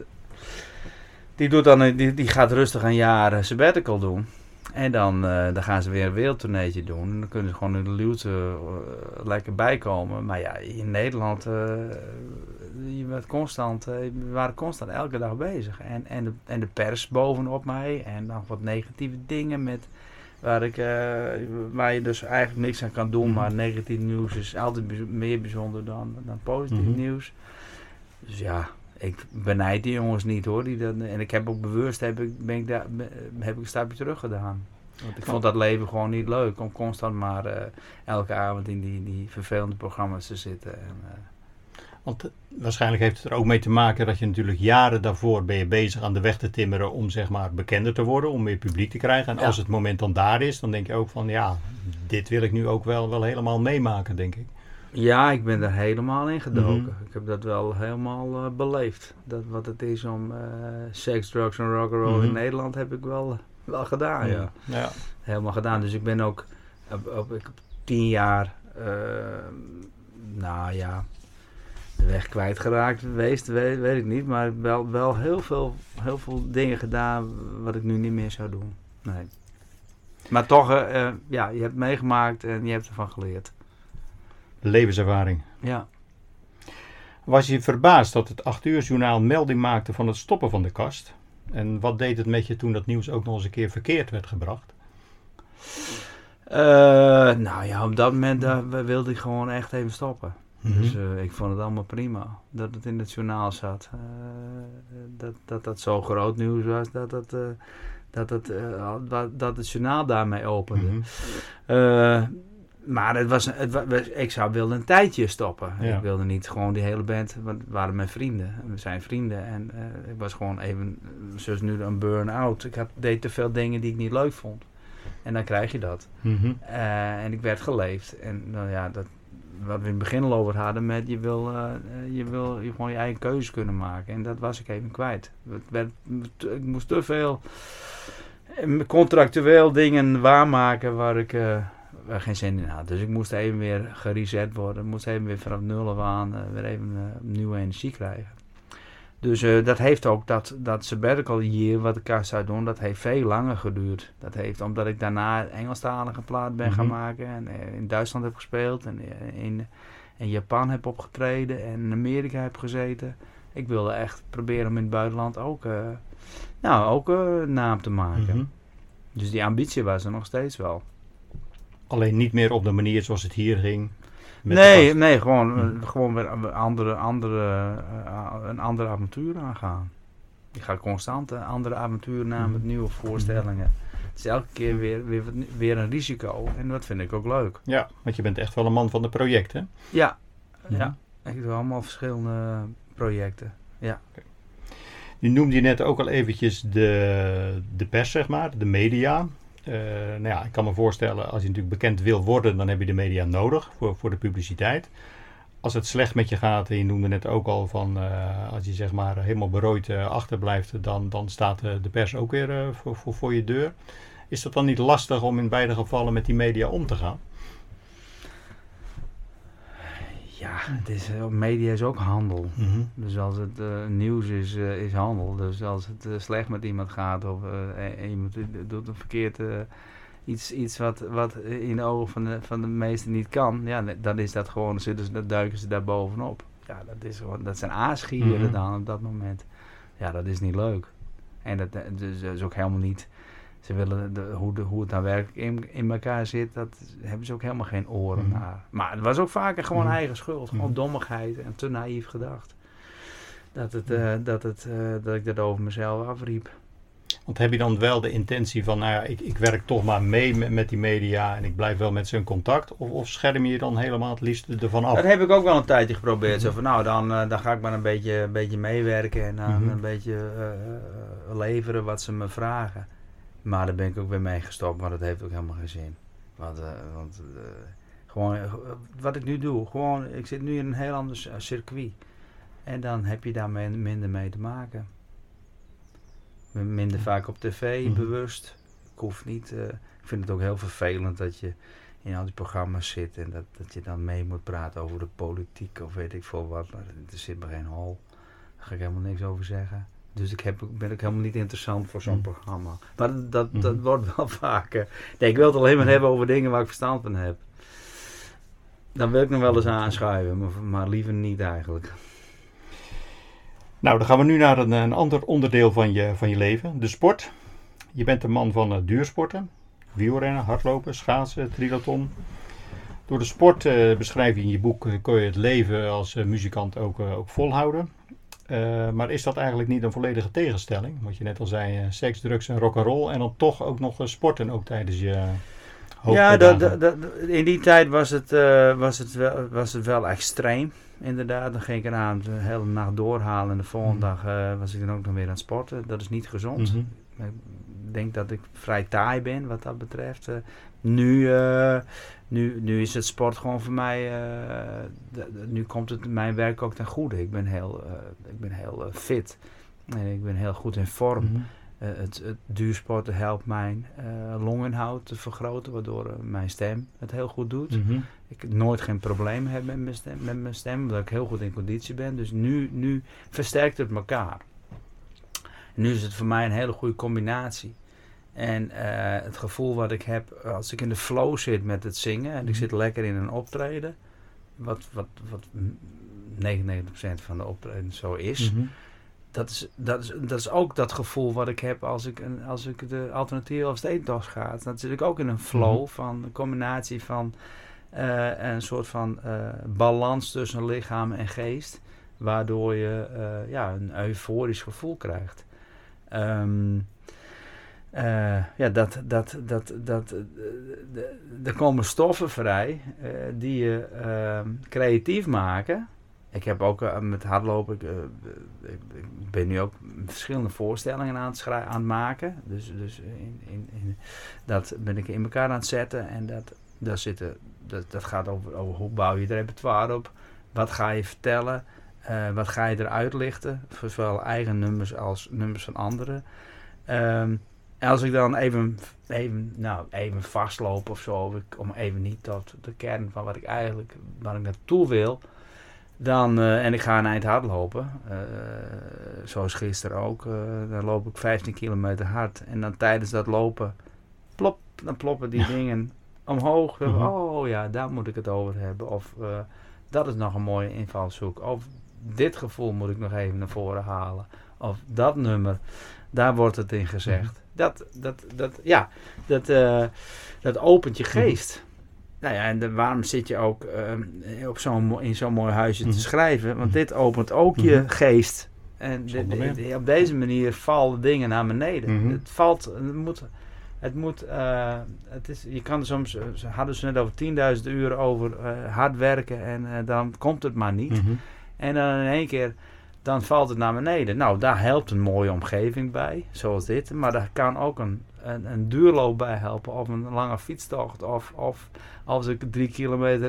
die gaat rustig een jaar sabbatical doen. En dan gaan ze weer een wereldtourneetje doen. En dan kunnen ze gewoon in de luwte lekker bijkomen. Maar ja, in Nederland, we waren constant elke dag bezig. En de pers bovenop mij. En dan wat negatieve dingen waar je dus eigenlijk niks aan kan doen. Maar negatief nieuws is altijd meer bijzonder dan positief nieuws. Dus ja, ik benijd die jongens niet hoor. En ik heb ook bewust heb ik een stapje terug gedaan. Want ik vond dat leven gewoon niet leuk. Om constant maar elke avond in die vervelende programma's te zitten. Want waarschijnlijk heeft het er ook mee te maken dat je natuurlijk jaren daarvoor ben je bezig aan de weg te timmeren om zeg maar bekender te worden, om meer publiek te krijgen. En als het moment dan daar is, dan denk je ook van ja, dit wil ik nu ook wel helemaal meemaken, denk ik. Ja, ik ben er helemaal in gedoken. Ik heb dat wel helemaal beleefd. Dat wat het is om seks, drugs en rock'n'roll in Nederland heb ik wel gedaan, ja. Helemaal gedaan. Dus ik ben ook ik heb 10 jaar, de weg kwijtgeraakt geweest, weet ik niet. Maar wel heel veel dingen gedaan wat ik nu niet meer zou doen. Nee. Maar toch, je hebt meegemaakt en je hebt ervan geleerd. Levenservaring. Ja. Was je verbaasd dat het 8 uur journaal melding maakte van het stoppen van de kast? En wat deed het met je toen dat nieuws ook nog eens een keer verkeerd werd gebracht? Op dat moment wilde ik gewoon echt even stoppen. Dus ik vond het allemaal prima dat het in het journaal zat. Dat zo groot nieuws was dat het journaal daarmee opende. Maar ik wilde een tijdje stoppen. Ja. Ik wilde niet gewoon die hele band, want het waren mijn vrienden. We zijn vrienden. En ik was gewoon even, zoals nu, een burn-out. Ik deed te veel dingen die ik niet leuk vond. En dan krijg je dat. En ik werd geleefd. En wat we in het begin al over hadden met je wil gewoon je eigen keuzes kunnen maken. En dat was ik even kwijt. Ik moest te veel contractueel dingen waarmaken waar ik geen zin in had. Dus ik moest even weer gereset worden. Ik moest even weer vanaf nul af aan weer even nieuwe energie krijgen. Dus dat heeft ook dat sabbatical year wat ik zou doen, dat heeft veel langer geduurd. Dat heeft omdat ik daarna Engelstalige plaat ben gaan maken en in Duitsland heb gespeeld en in Japan heb opgetreden en in Amerika heb gezeten. Ik wilde echt proberen om in het buitenland ook naam te maken. Dus die ambitie was er nog steeds wel. Alleen niet meer op de manier zoals het hier ging? Gewoon weer een andere avontuur aangaan. Je gaat constant andere avonturen aan met nieuwe voorstellingen. Het is elke keer weer een risico en dat vind ik ook leuk. Ja, want je bent echt wel een man van de projecten. Ja. Ik doe allemaal verschillende projecten. Ja. Okay. Nu noemde je net ook al eventjes de pers, zeg maar, de media. Ik kan me voorstellen, als je natuurlijk bekend wil worden, dan heb je de media nodig voor de publiciteit. Als het slecht met je gaat, en je noemde net ook al van, als je zeg maar helemaal berooid achterblijft, dan staat de pers ook weer voor je deur. Is dat dan niet lastig om in beide gevallen met die media om te gaan? Ja, media is ook handel. Dus als het nieuws is handel. Dus als het slecht met iemand gaat of iemand doet een verkeerd iets wat in de ogen van de meesten niet kan, ja, dan is dat gewoon, dan duiken ze daar bovenop. Ja, dat zijn aasgieren dan op dat moment. Ja, dat is niet leuk. En dat is ook helemaal niet. Ze willen hoe het nou werkelijk in elkaar zit, dat hebben ze ook helemaal geen oren naar. Maar het was ook vaker gewoon eigen schuld. Gewoon dommigheid en te naïef gedacht. Dat ik dat over mezelf afriep. Want heb je dan wel de intentie van, ik werk toch maar mee met die media en ik blijf wel met ze in contact? Of scherm je dan helemaal het liefst ervan af? Dat heb ik ook wel een tijdje geprobeerd. Zo van, dan ga ik maar een beetje meewerken en dan een beetje leveren wat ze me vragen. Maar daar ben ik ook weer mee gestopt, maar dat heeft ook helemaal geen zin. Want gewoon, wat ik nu doe, ik zit nu in een heel ander circuit. En dan heb je daar minder mee te maken. Minder vaak op tv, bewust. Ik hoef niet, ik vind het ook heel vervelend dat je in al die programma's zit en dat je dan mee moet praten over de politiek of weet ik veel wat. Maar er zit maar geen hol. Daar ga ik helemaal niks over zeggen. Dus ben ook helemaal niet interessant voor zo'n programma. Maar dat wordt wel vaker. Nee, ik wil het alleen maar hebben over dingen waar ik verstand van heb. Dan wil ik nog wel eens aanschuiven, maar liever niet eigenlijk. Nou, dan gaan we nu naar een ander onderdeel van je leven, de sport. Je bent een man van duursporten, wielrennen, hardlopen, schaatsen, triathlon. Door de sport beschrijf je in je boek, kun je het leven als muzikant ook volhouden. Maar is dat eigenlijk niet een volledige tegenstelling? Wat je net al zei, seks, drugs en rock'n'roll. En dan toch ook nog sporten ook tijdens je hoofddagen. In die tijd was het wel extreem. Inderdaad, dan ging ik eraan de hele nacht doorhalen. En de volgende dag was ik dan ook nog weer aan het sporten. Dat is niet gezond. Mhm. Ik denk dat ik vrij taai ben wat dat betreft. Nu is het sport gewoon voor mij... nu komt het mijn werk ook ten goede. Ik ben heel fit. En ik ben heel goed in vorm. Mhm. Het duursporten helpt mijn longinhoud te vergroten. Waardoor mijn stem het heel goed doet. Mhm. Ik nooit geen probleem heb met mijn stem. Omdat ik heel goed in conditie ben. Dus nu versterkt het elkaar. Nu is het voor mij een hele goede combinatie. En het gevoel wat ik heb als ik in de flow zit met het zingen. En ik zit lekker in een optreden. Wat 99% van de optreden zo is. Mhm. Dat is ook dat gevoel wat ik heb als ik de alternatieve of steentos ga. Dan zit ik ook in een flow van een combinatie van een soort van balans tussen lichaam en geest. Waardoor je een euforisch gevoel krijgt. Er komen stoffen vrij die je creatief maken. Ik heb ook met hardlopen, ik ben nu ook verschillende voorstellingen aan het maken. Dus dat ben ik in elkaar aan het zetten. En dat gaat over hoe bouw je het repertoire op. Wat ga je vertellen? Wat ga je eruit lichten? Voor zowel eigen nummers als nummers van anderen. En als ik dan even vastloop of zo, om even niet tot de kern van waar ik naartoe wil, dan, en ik ga een eind hardlopen, zoals gisteren ook, dan loop ik 15 kilometer hard. En dan tijdens dat lopen, dan ploppen die dingen omhoog. Oh ja, daar moet ik het over hebben. Of dat is nog een mooie invalshoek. Of dit gevoel moet ik nog even naar voren halen. Of dat nummer, daar wordt het in gezegd. Dat opent je geest. Nou ja, en waarom zit je ook in zo'n mooi huisje te schrijven? Want dit opent ook je geest. En op deze manier vallen dingen naar beneden. Het valt, je kan er soms, hadden ze net over 10.000 uur over hard werken en dan komt het maar niet. En dan in één keer, dan valt het naar beneden. Nou, daar helpt een mooie omgeving bij, zoals dit. Maar daar kan ook een duurloop bij helpen, of een lange fietstocht, of als ik 3 kilometer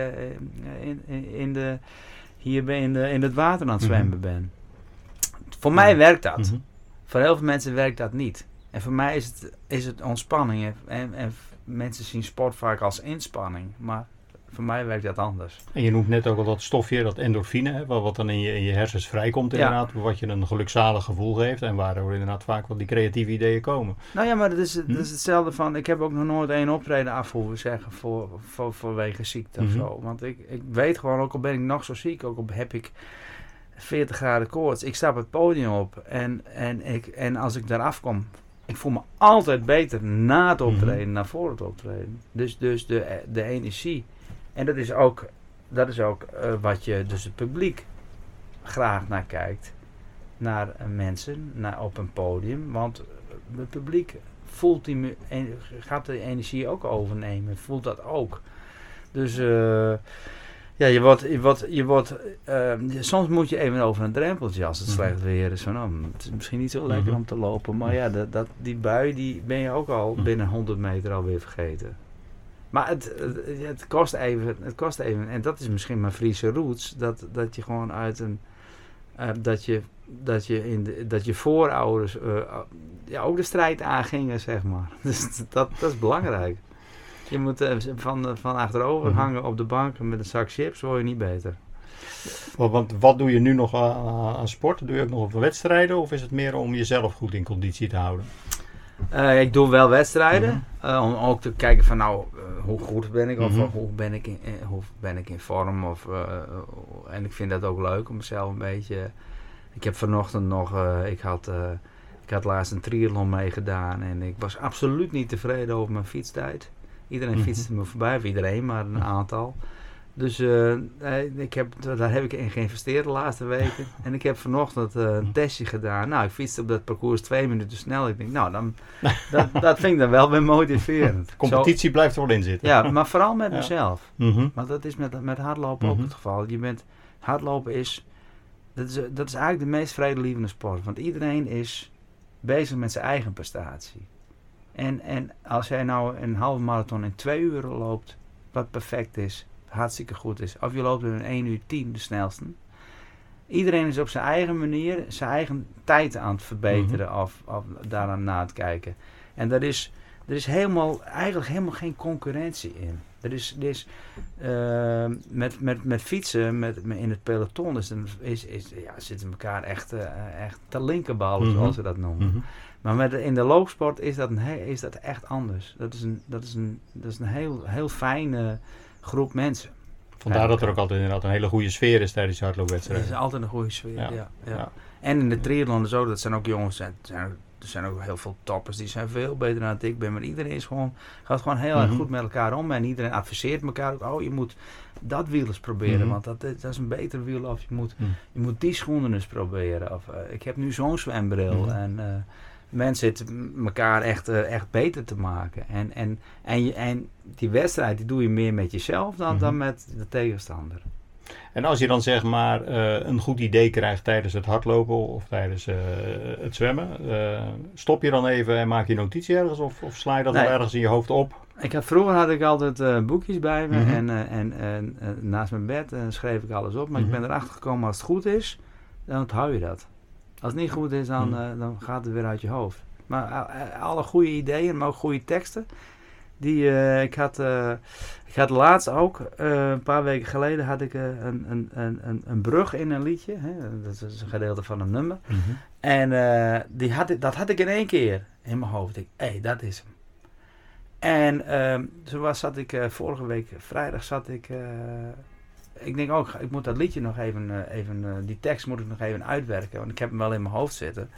in het water aan het zwemmen ben. Voor mij werkt dat. Voor heel veel mensen werkt dat niet. En voor mij is het ontspanning. En mensen zien sport vaak als inspanning. Maar voor mij werkt dat anders. En je noemt net ook al dat stofje, dat endorfine, hè, wat dan in je hersens vrijkomt inderdaad. Ja. Wat je een gelukzalig gevoel geeft. En waardoor inderdaad vaak wel die creatieve ideeën komen. Nou ja, maar dat is hetzelfde van, ik heb ook nog nooit 1 optreden af hoeven zeggen vanwege ziekte of zo. Want ik weet gewoon, ook al ben ik nog zo ziek, ook al heb ik 40 graden koorts. Ik stap het podium op en als ik daar afkom, ik voel me altijd beter na het optreden, na voor het optreden. Dus de energie. En dat is ook wat je, dus het publiek graag naar kijkt. Naar mensen, op een podium. Want het publiek gaat de energie ook overnemen. Voelt dat ook. Dus je wordt soms moet je even over een drempeltje als het slecht weer is. Het is misschien niet zo lekker om te lopen. Maar ja, die bui die ben je ook al binnen 100 meter alweer vergeten. Maar het kost even. En dat is misschien mijn Friese roots. Dat je gewoon uit een... dat je voorouders ook de strijd aangingen, zeg maar. Dus dat is belangrijk. Je moet van achterover hangen op de bank met een zak chips, word je niet beter. Want wat doe je nu nog aan sport? Doe je ook nog op wedstrijden? Of is het meer om jezelf goed in conditie te houden? Ik doe wel wedstrijden. Om ook te kijken van hoe goed ben ik? Of hoe ben ik in vorm? En ik vind dat ook leuk om mezelf een beetje... Ik heb vanochtend nog... Ik had laatst een triathlon meegedaan. En ik was absoluut niet tevreden over mijn fietstijd. Iedereen fietste me voorbij. Of iedereen, maar een aantal. Dus daar heb ik in geïnvesteerd de laatste weken. En ik heb vanochtend een testje gedaan. Nou, ik fietste op dat parcours 2 minuten snel. Ik denk, nou, dat vind ik dan wel weer motiverend. De competitie blijft er wel in zitten. Ja, maar vooral met Ja. mezelf. Mhm. Want dat is met hardlopen ook Mhm. het geval. Hardlopen is eigenlijk de meest vredelievende sport. Want iedereen is bezig met zijn eigen prestatie. En als jij nou een halve marathon in 2 uur loopt, wat perfect is, hartstikke goed is. Of je loopt in 1 uur 10 de snelste. Iedereen is op zijn eigen manier zijn eigen tijd aan het verbeteren of daaraan na het kijken. En er is eigenlijk helemaal geen concurrentie in. Er is met fietsen, in het peloton zitten elkaar echt te linkerballen, zoals ze dat noemen. Mhm. Maar in de loopsport is dat echt anders. Dat is een heel fijne groep mensen. Vandaar dat er ook altijd inderdaad een hele goede sfeer is tijdens de hardloopwedstrijden. Het is altijd een goede sfeer, Ja. ja. En in de triathlon zo, dat zijn ook jongens, er zijn ook heel veel toppers, die zijn veel beter dan ik ben. Maar iedereen gaat gewoon heel erg goed met elkaar om. En iedereen adviseert elkaar ook, je moet dat wiel eens proberen, want dat is een beter wiel. Of je moet die schoenen eens proberen. Of ik heb nu zo'n zwembril. En mensen zitten elkaar echt beter te maken. En die wedstrijd die doe je meer met jezelf dan met de tegenstander. En als je dan zeg maar een goed idee krijgt tijdens het hardlopen of tijdens het zwemmen, stop je dan even en maak je notitie ergens of sla je dat wel ergens in je hoofd op? Vroeger had ik altijd boekjes bij me en naast mijn bed schreef ik alles op. Maar ik ben erachter gekomen, als het goed is, dan onthoud je dat. Als het niet goed is, dan gaat het weer uit je hoofd. Maar alle goede ideeën, maar ook goede teksten. Ik had laatst ook, een paar weken geleden, had ik een brug in een liedje. Hè? Dat is een gedeelte van een nummer. En dat had ik in 1 keer in mijn hoofd. Dat is hem. En zat ik vorige week, vrijdag ik denk ook, ik moet dat liedje nog even die tekst moet ik nog even uitwerken. Want ik heb hem wel in mijn hoofd zitten.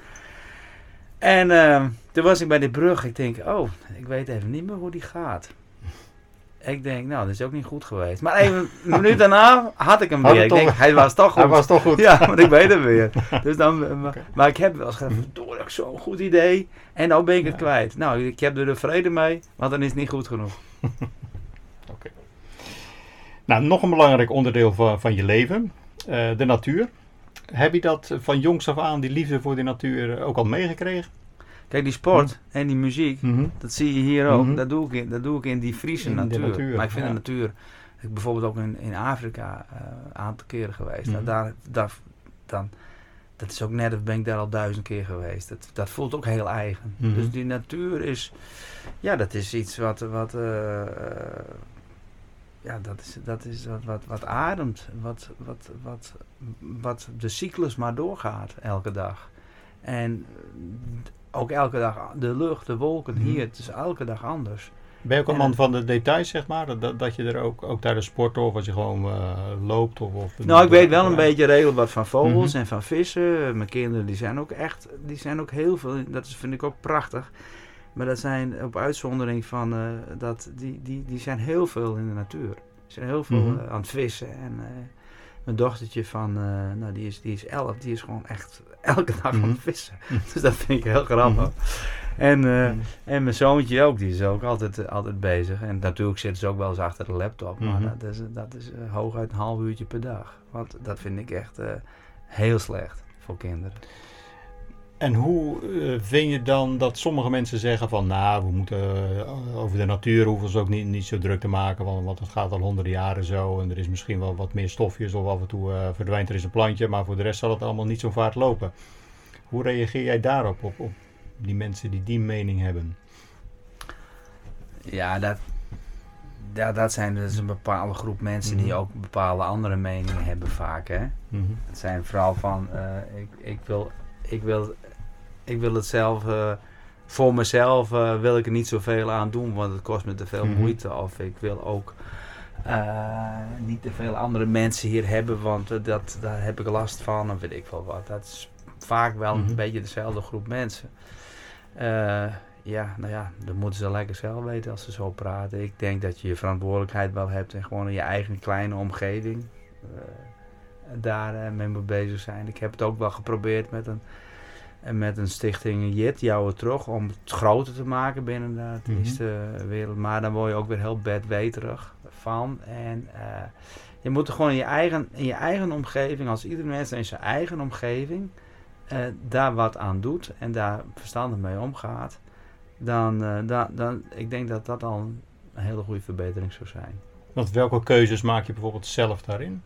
En toen was ik bij die brug. Ik denk, ik weet even niet meer hoe die gaat. Ik denk, dat is ook niet goed geweest. Maar even een minuut daarna had ik hem weer. Ik denk, hij was toch goed. Hij was toch goed. Ja, want ik weet het weer. Dus maar ik heb wel eens gezegd, ik zo'n goed idee. En nou ben ik het kwijt. Nou, ik heb er vrede mee, want dan is het niet goed genoeg. Oké. Nou, nog een belangrijk onderdeel van je leven. De natuur. Heb je dat van jongs af aan, die liefde voor de natuur, ook al meegekregen? Kijk, die sport en die muziek, dat zie je hier ook. Dat doe ik in die Friese natuur. Maar ik vind de natuur, ik ben bijvoorbeeld ook in Afrika een aantal keren geweest. Dat is ook net, of ben ik daar al 1000 keer geweest. Dat voelt ook heel eigen. Dus die natuur is, dat is iets wat ademt. Wat de cyclus maar doorgaat elke dag. En ook elke dag de lucht, de wolken hier, het is elke dag anders. Ben je ook een man van de details, zeg maar? Dat je er ook tijdens sporten of als je gewoon loopt? Ik weet wel een beetje regel wat van vogels en van vissen. Mijn kinderen die zijn ook heel veel, vind ik ook prachtig. Maar dat zijn op uitzondering van, die zijn heel veel in de natuur. Ze zijn heel veel aan het vissen. En mijn dochtertje die is 11, die is gewoon echt elke dag aan het vissen. Dus dat vind ik heel grappig. En mijn zoontje ook, die is ook altijd bezig. En natuurlijk zitten ze ook wel eens achter de laptop. Maar dat is hooguit een half uurtje per dag. Want dat vind ik echt heel slecht voor kinderen. En hoe vind je dan dat sommige mensen zeggen van, we moeten over de natuur hoeven ze ook niet zo druk te maken, want het gaat al 100 jaren zo en er is misschien wel wat meer stofjes of af en toe verdwijnt er eens een plantje, maar voor de rest zal het allemaal niet zo vaart lopen. Hoe reageer jij daarop, op die mensen die mening hebben? Ja, dat is een bepaalde groep mensen die ook bepaalde andere meningen hebben vaak. Hè? Het zijn vooral van, ik wil het zelf, voor mezelf wil ik er niet zoveel aan doen, want het kost me te veel moeite. Of ik wil ook niet te veel andere mensen hier hebben, want daar heb ik last van, of weet ik veel wat. Dat is vaak wel een beetje dezelfde groep mensen. Ja, nou ja, dat moeten ze lekker zelf weten als ze zo praten. Ik denk dat je je verantwoordelijkheid wel hebt en gewoon in je eigen kleine omgeving daar mee moet bezig zijn. Ik heb het ook wel geprobeerd met een stichting Jit, Jouwe Terug, om het groter te maken binnen de artiestenwereld. Maar dan word je ook weer heel bedweterig van. En je moet er gewoon in je eigen omgeving, als ieder mens in zijn eigen omgeving daar wat aan doet en daar verstandig mee omgaat, dan ik denk dat dat al een hele goede verbetering zou zijn. Want welke keuzes maak je bijvoorbeeld zelf daarin?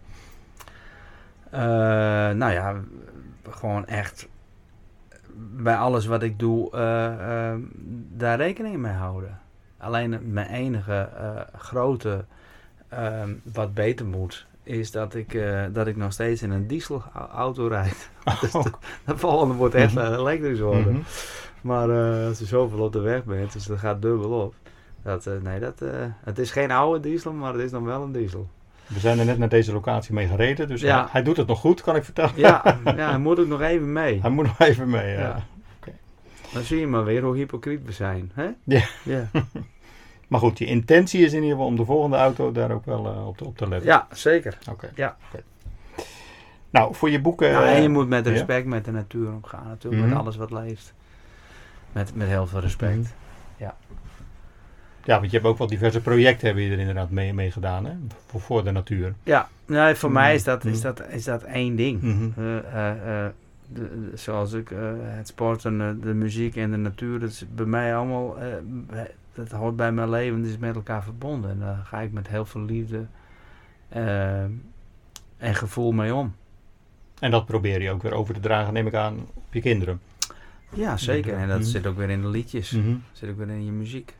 Nou ja, gewoon echt bij alles wat ik doe daar rekening mee houden. Alleen mijn enige grote wat beter moet is dat ik nog steeds in een dieselauto rijd. Dus de volgende wordt echt elektrisch worden. Maar als je zoveel op de weg bent, dus dat gaat dubbel op. Het is geen oude diesel, maar het is dan wel een diesel. We zijn er net naar deze locatie mee gereden, dus hij doet het nog goed, kan ik vertellen. Ja, hij moet ook nog even mee. Hij moet nog even mee, ja. Okay. Dan zie je maar weer hoe hypocriet we zijn. Hè? Ja. Maar goed, je intentie is in ieder geval om de volgende auto daar ook wel op te letten. Ja, zeker. Oké. Ja. Okay. Nou, voor je boeken... en je moet met respect met de natuur omgaan natuurlijk, met alles wat leeft. Met heel veel respect. Ja, want je hebt ook wel diverse projecten hebben je er inderdaad mee gedaan, hè? Voor de natuur. Ja, nou, voor mij is dat één ding. Zoals ik het sporten, de muziek en de natuur, dat is bij mij allemaal, dat hoort bij mijn leven, dat is met elkaar verbonden. En daar ga ik met heel veel liefde en gevoel mee om. En dat probeer je ook weer over te dragen, neem ik aan, op je kinderen. Ja, zeker. En dat zit ook weer in de liedjes. Zit ook weer in je muziek.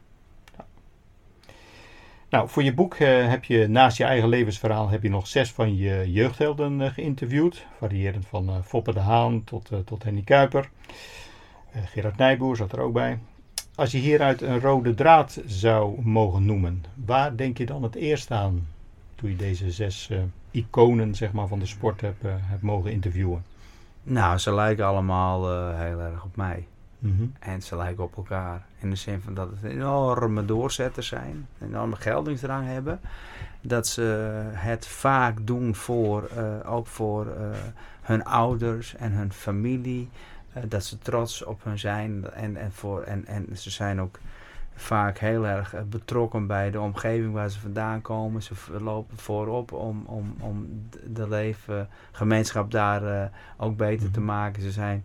Nou, voor je boek heb je naast je eigen levensverhaal heb je nog 6 van je jeugdhelden geïnterviewd. Variërend van Foppe de Haan tot Henny Kuiper. Gerard Nijboer zat er ook bij. Als je hieruit een rode draad zou mogen noemen, waar denk je dan het eerst aan toen je deze 6 iconen zeg maar, van de sport hebt mogen interviewen? Nou, ze lijken allemaal heel erg op mij. En ze lijken op elkaar. In de zin van dat het enorme doorzetters zijn. Een enorme geldingsdrang hebben. Dat ze het vaak doen ook voor hun ouders en hun familie. Dat ze trots op hun zijn. En ze zijn ook vaak heel erg betrokken bij de omgeving waar ze vandaan komen. Ze lopen voorop om de gemeenschap daar ook beter te maken. Ze zijn...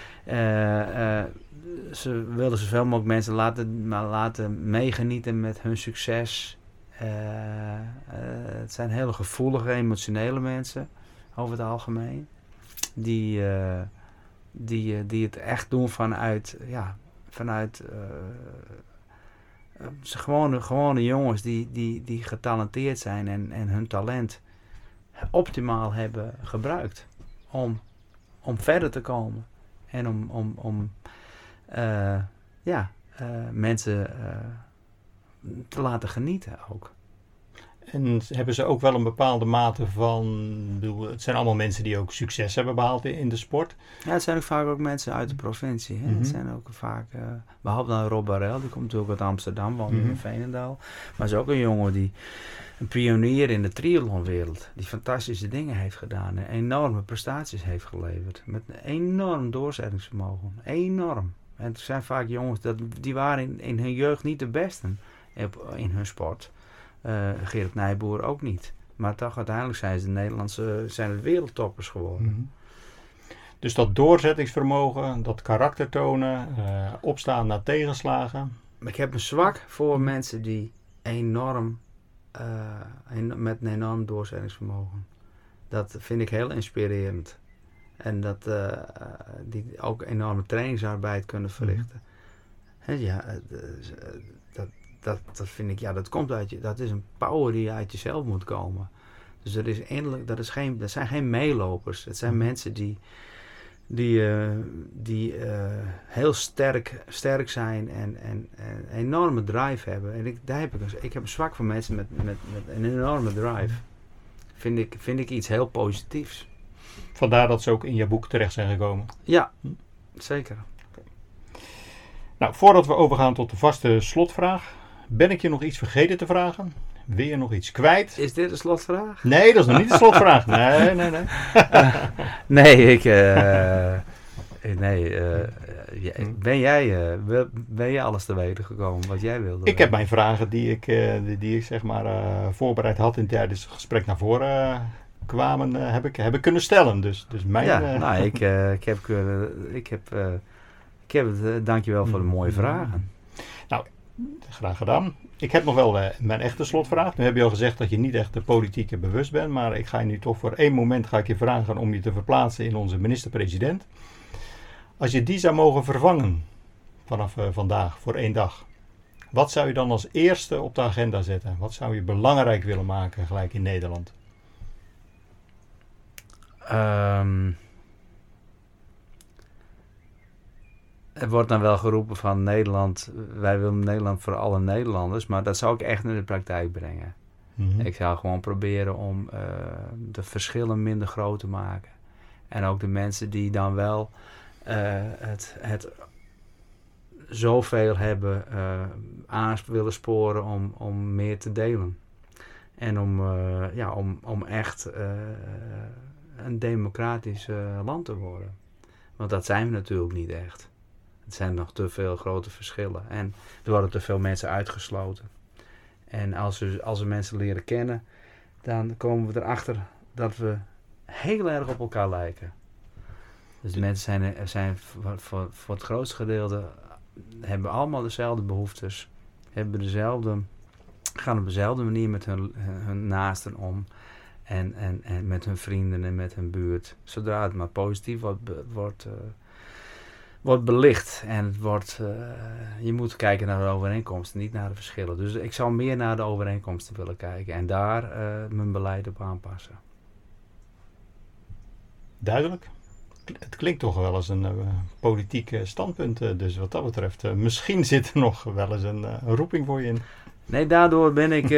ze willen zoveel mogelijk mensen laten meegenieten met hun succes. Het zijn hele gevoelige, emotionele mensen over het algemeen. Die het echt doen vanuit gewone jongens die getalenteerd zijn en hun talent optimaal hebben gebruikt om verder te komen. En om mensen te laten genieten ook. En hebben ze ook wel een bepaalde mate van... Het zijn allemaal mensen die ook succes hebben behaald in de sport. Ja, het zijn ook vaak ook mensen uit de provincie. Hè? Het zijn ook vaak... behalve dan Rob Barel, die komt natuurlijk uit Amsterdam, woont in Veenendaal. Maar is ook een jongen die... Een pionier in de triathlonwereld. Die fantastische dingen heeft gedaan. En enorme prestaties heeft geleverd. Met een enorm doorzettingsvermogen. Enorm. En het zijn vaak jongens, die waren in hun jeugd niet de besten in hun sport. Gerard Nijboer ook niet. Maar toch uiteindelijk zijn het wereldtoppers geworden. Dus dat doorzettingsvermogen, dat karakter tonen, opstaan na tegenslagen. Ik heb een zwak voor mensen die met een enorm doorzettingsvermogen. Dat vind ik heel inspirerend. En die ook enorme trainingsarbeid kunnen verrichten. Dat vind ik, dat komt uit je. Dat is een power die uit jezelf moet komen. Dus dat zijn geen meelopers. Het zijn mensen die heel sterk zijn en een enorme drive hebben. En ik heb een zwak voor mensen met een enorme drive. Vind ik iets heel positiefs. Vandaar dat ze ook in je boek terecht zijn gekomen. Ja, zeker. Nou, voordat we overgaan tot de vaste slotvraag, ben ik je nog iets vergeten te vragen? Wil je nog iets kwijt? Is dit een slotvraag? Nee, dat is nog niet de slotvraag. Nee. Nee, ben jij alles te weten gekomen wat jij wilde? Ik heb mijn vragen die ik zeg maar voorbereid had en tijdens het gesprek naar voren kwamen, heb ik kunnen stellen. Dus mijn... dankjewel voor de mooie vragen. Nou, graag gedaan. Ik heb nog wel mijn echte slotvraag. Nu heb je al gezegd dat je niet echt de politieke bewust bent, maar ik ga je nu toch voor één moment vragen om je te verplaatsen in onze minister-president. Als je die zou mogen vervangen vanaf vandaag voor 1 dag, wat zou je dan als eerste op de agenda zetten? Wat zou je belangrijk willen maken gelijk in Nederland? Er wordt dan wel geroepen van Nederland, wij willen Nederland voor alle Nederlanders, maar dat zou ik echt in de praktijk brengen. Mm-hmm. Ik zou gewoon proberen om de verschillen minder groot te maken. En ook de mensen die dan wel het zoveel hebben aan willen sporen om meer te delen. En om echt een democratisch land te worden. Want dat zijn we natuurlijk niet echt. Het zijn nog te veel grote verschillen. En er worden te veel mensen uitgesloten. En als we mensen leren kennen, dan komen we erachter dat we heel erg op elkaar lijken. Dus de mensen zijn voor het grootste gedeelte, hebben allemaal dezelfde behoeftes. Gaan op dezelfde manier met hun naasten om. En met hun vrienden en met hun buurt. Zodra het maar positief wordt belicht. En je moet kijken naar de overeenkomsten, niet naar de verschillen. Dus ik zou meer naar de overeenkomsten willen kijken. En daar mijn beleid op aanpassen. Duidelijk. Het klinkt toch wel eens een politiek standpunt. Dus wat dat betreft, misschien zit er nog wel eens een roeping voor je in. Nee, daardoor ben ik...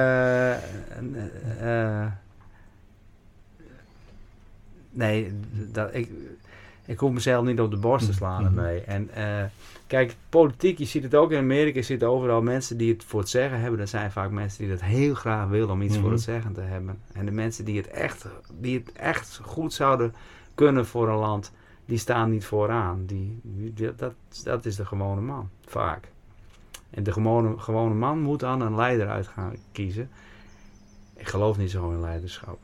ik hoef mezelf niet op de borst te slaan ermee. En kijk, politiek, je ziet het ook in Amerika, je ziet overal mensen die het voor het zeggen hebben. Dat zijn vaak mensen die dat heel graag willen om iets voor het zeggen te hebben. En de mensen die het echt goed zouden kunnen voor een land, die staan niet vooraan. Dat is de gewone man, vaak. En de gewone man moet dan een leider uit gaan kiezen. Ik geloof niet zo in leiderschap.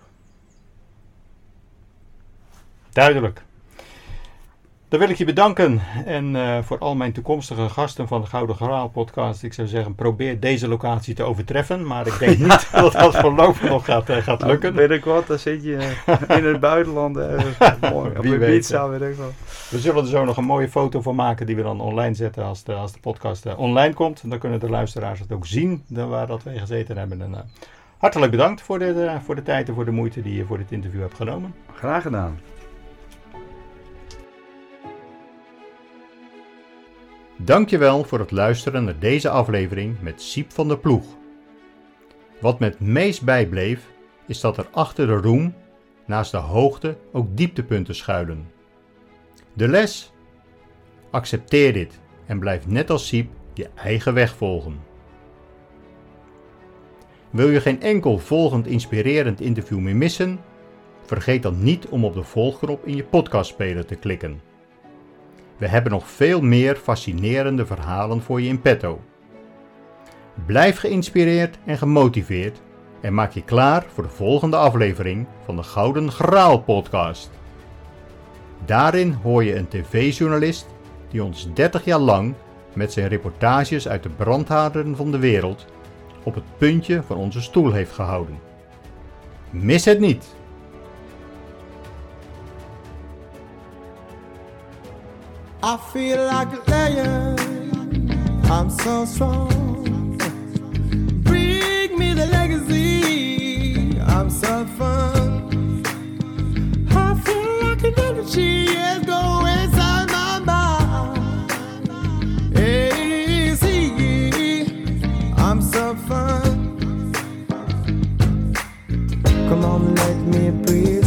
Duidelijk. Dan wil ik je bedanken. En voor al mijn toekomstige gasten van de Gouden Graal podcast. Ik zou zeggen, probeer deze locatie te overtreffen. Maar ik denk niet dat dat voorlopig nog gaat lukken. Binnenkort, dan zit je in het buitenland. Op Ibiza, weet ik wel. We zullen er zo nog een mooie foto van maken die we dan online zetten als de podcast online komt. En dan kunnen de luisteraars het ook zien waar dat we gezeten hebben. En, hartelijk bedankt voor de tijd en voor de moeite die je voor dit interview hebt genomen. Graag gedaan. Dankjewel voor het luisteren naar deze aflevering met Siep van der Ploeg. Wat me het meest bijbleef, is dat er achter de roem, naast de hoogte, ook dieptepunten schuilen. De les? Accepteer dit en blijf net als Siep je eigen weg volgen. Wil je geen enkel volgend inspirerend interview meer missen? Vergeet dan niet om op de volgknop in je podcastspeler te klikken. We hebben nog veel meer fascinerende verhalen voor je in petto. Blijf geïnspireerd en gemotiveerd en maak je klaar voor de volgende aflevering van de Gouden Graal podcast. Daarin hoor je een tv-journalist die ons 30 jaar lang met zijn reportages uit de brandhaarden van de wereld op het puntje van onze stoel heeft gehouden. Mis het niet! I feel like a lion, I'm so strong. Bring me the legacy, I'm so fun. I feel like an energy is going inside my mind. Hey, see, I'm so fun. Come on, let me breathe.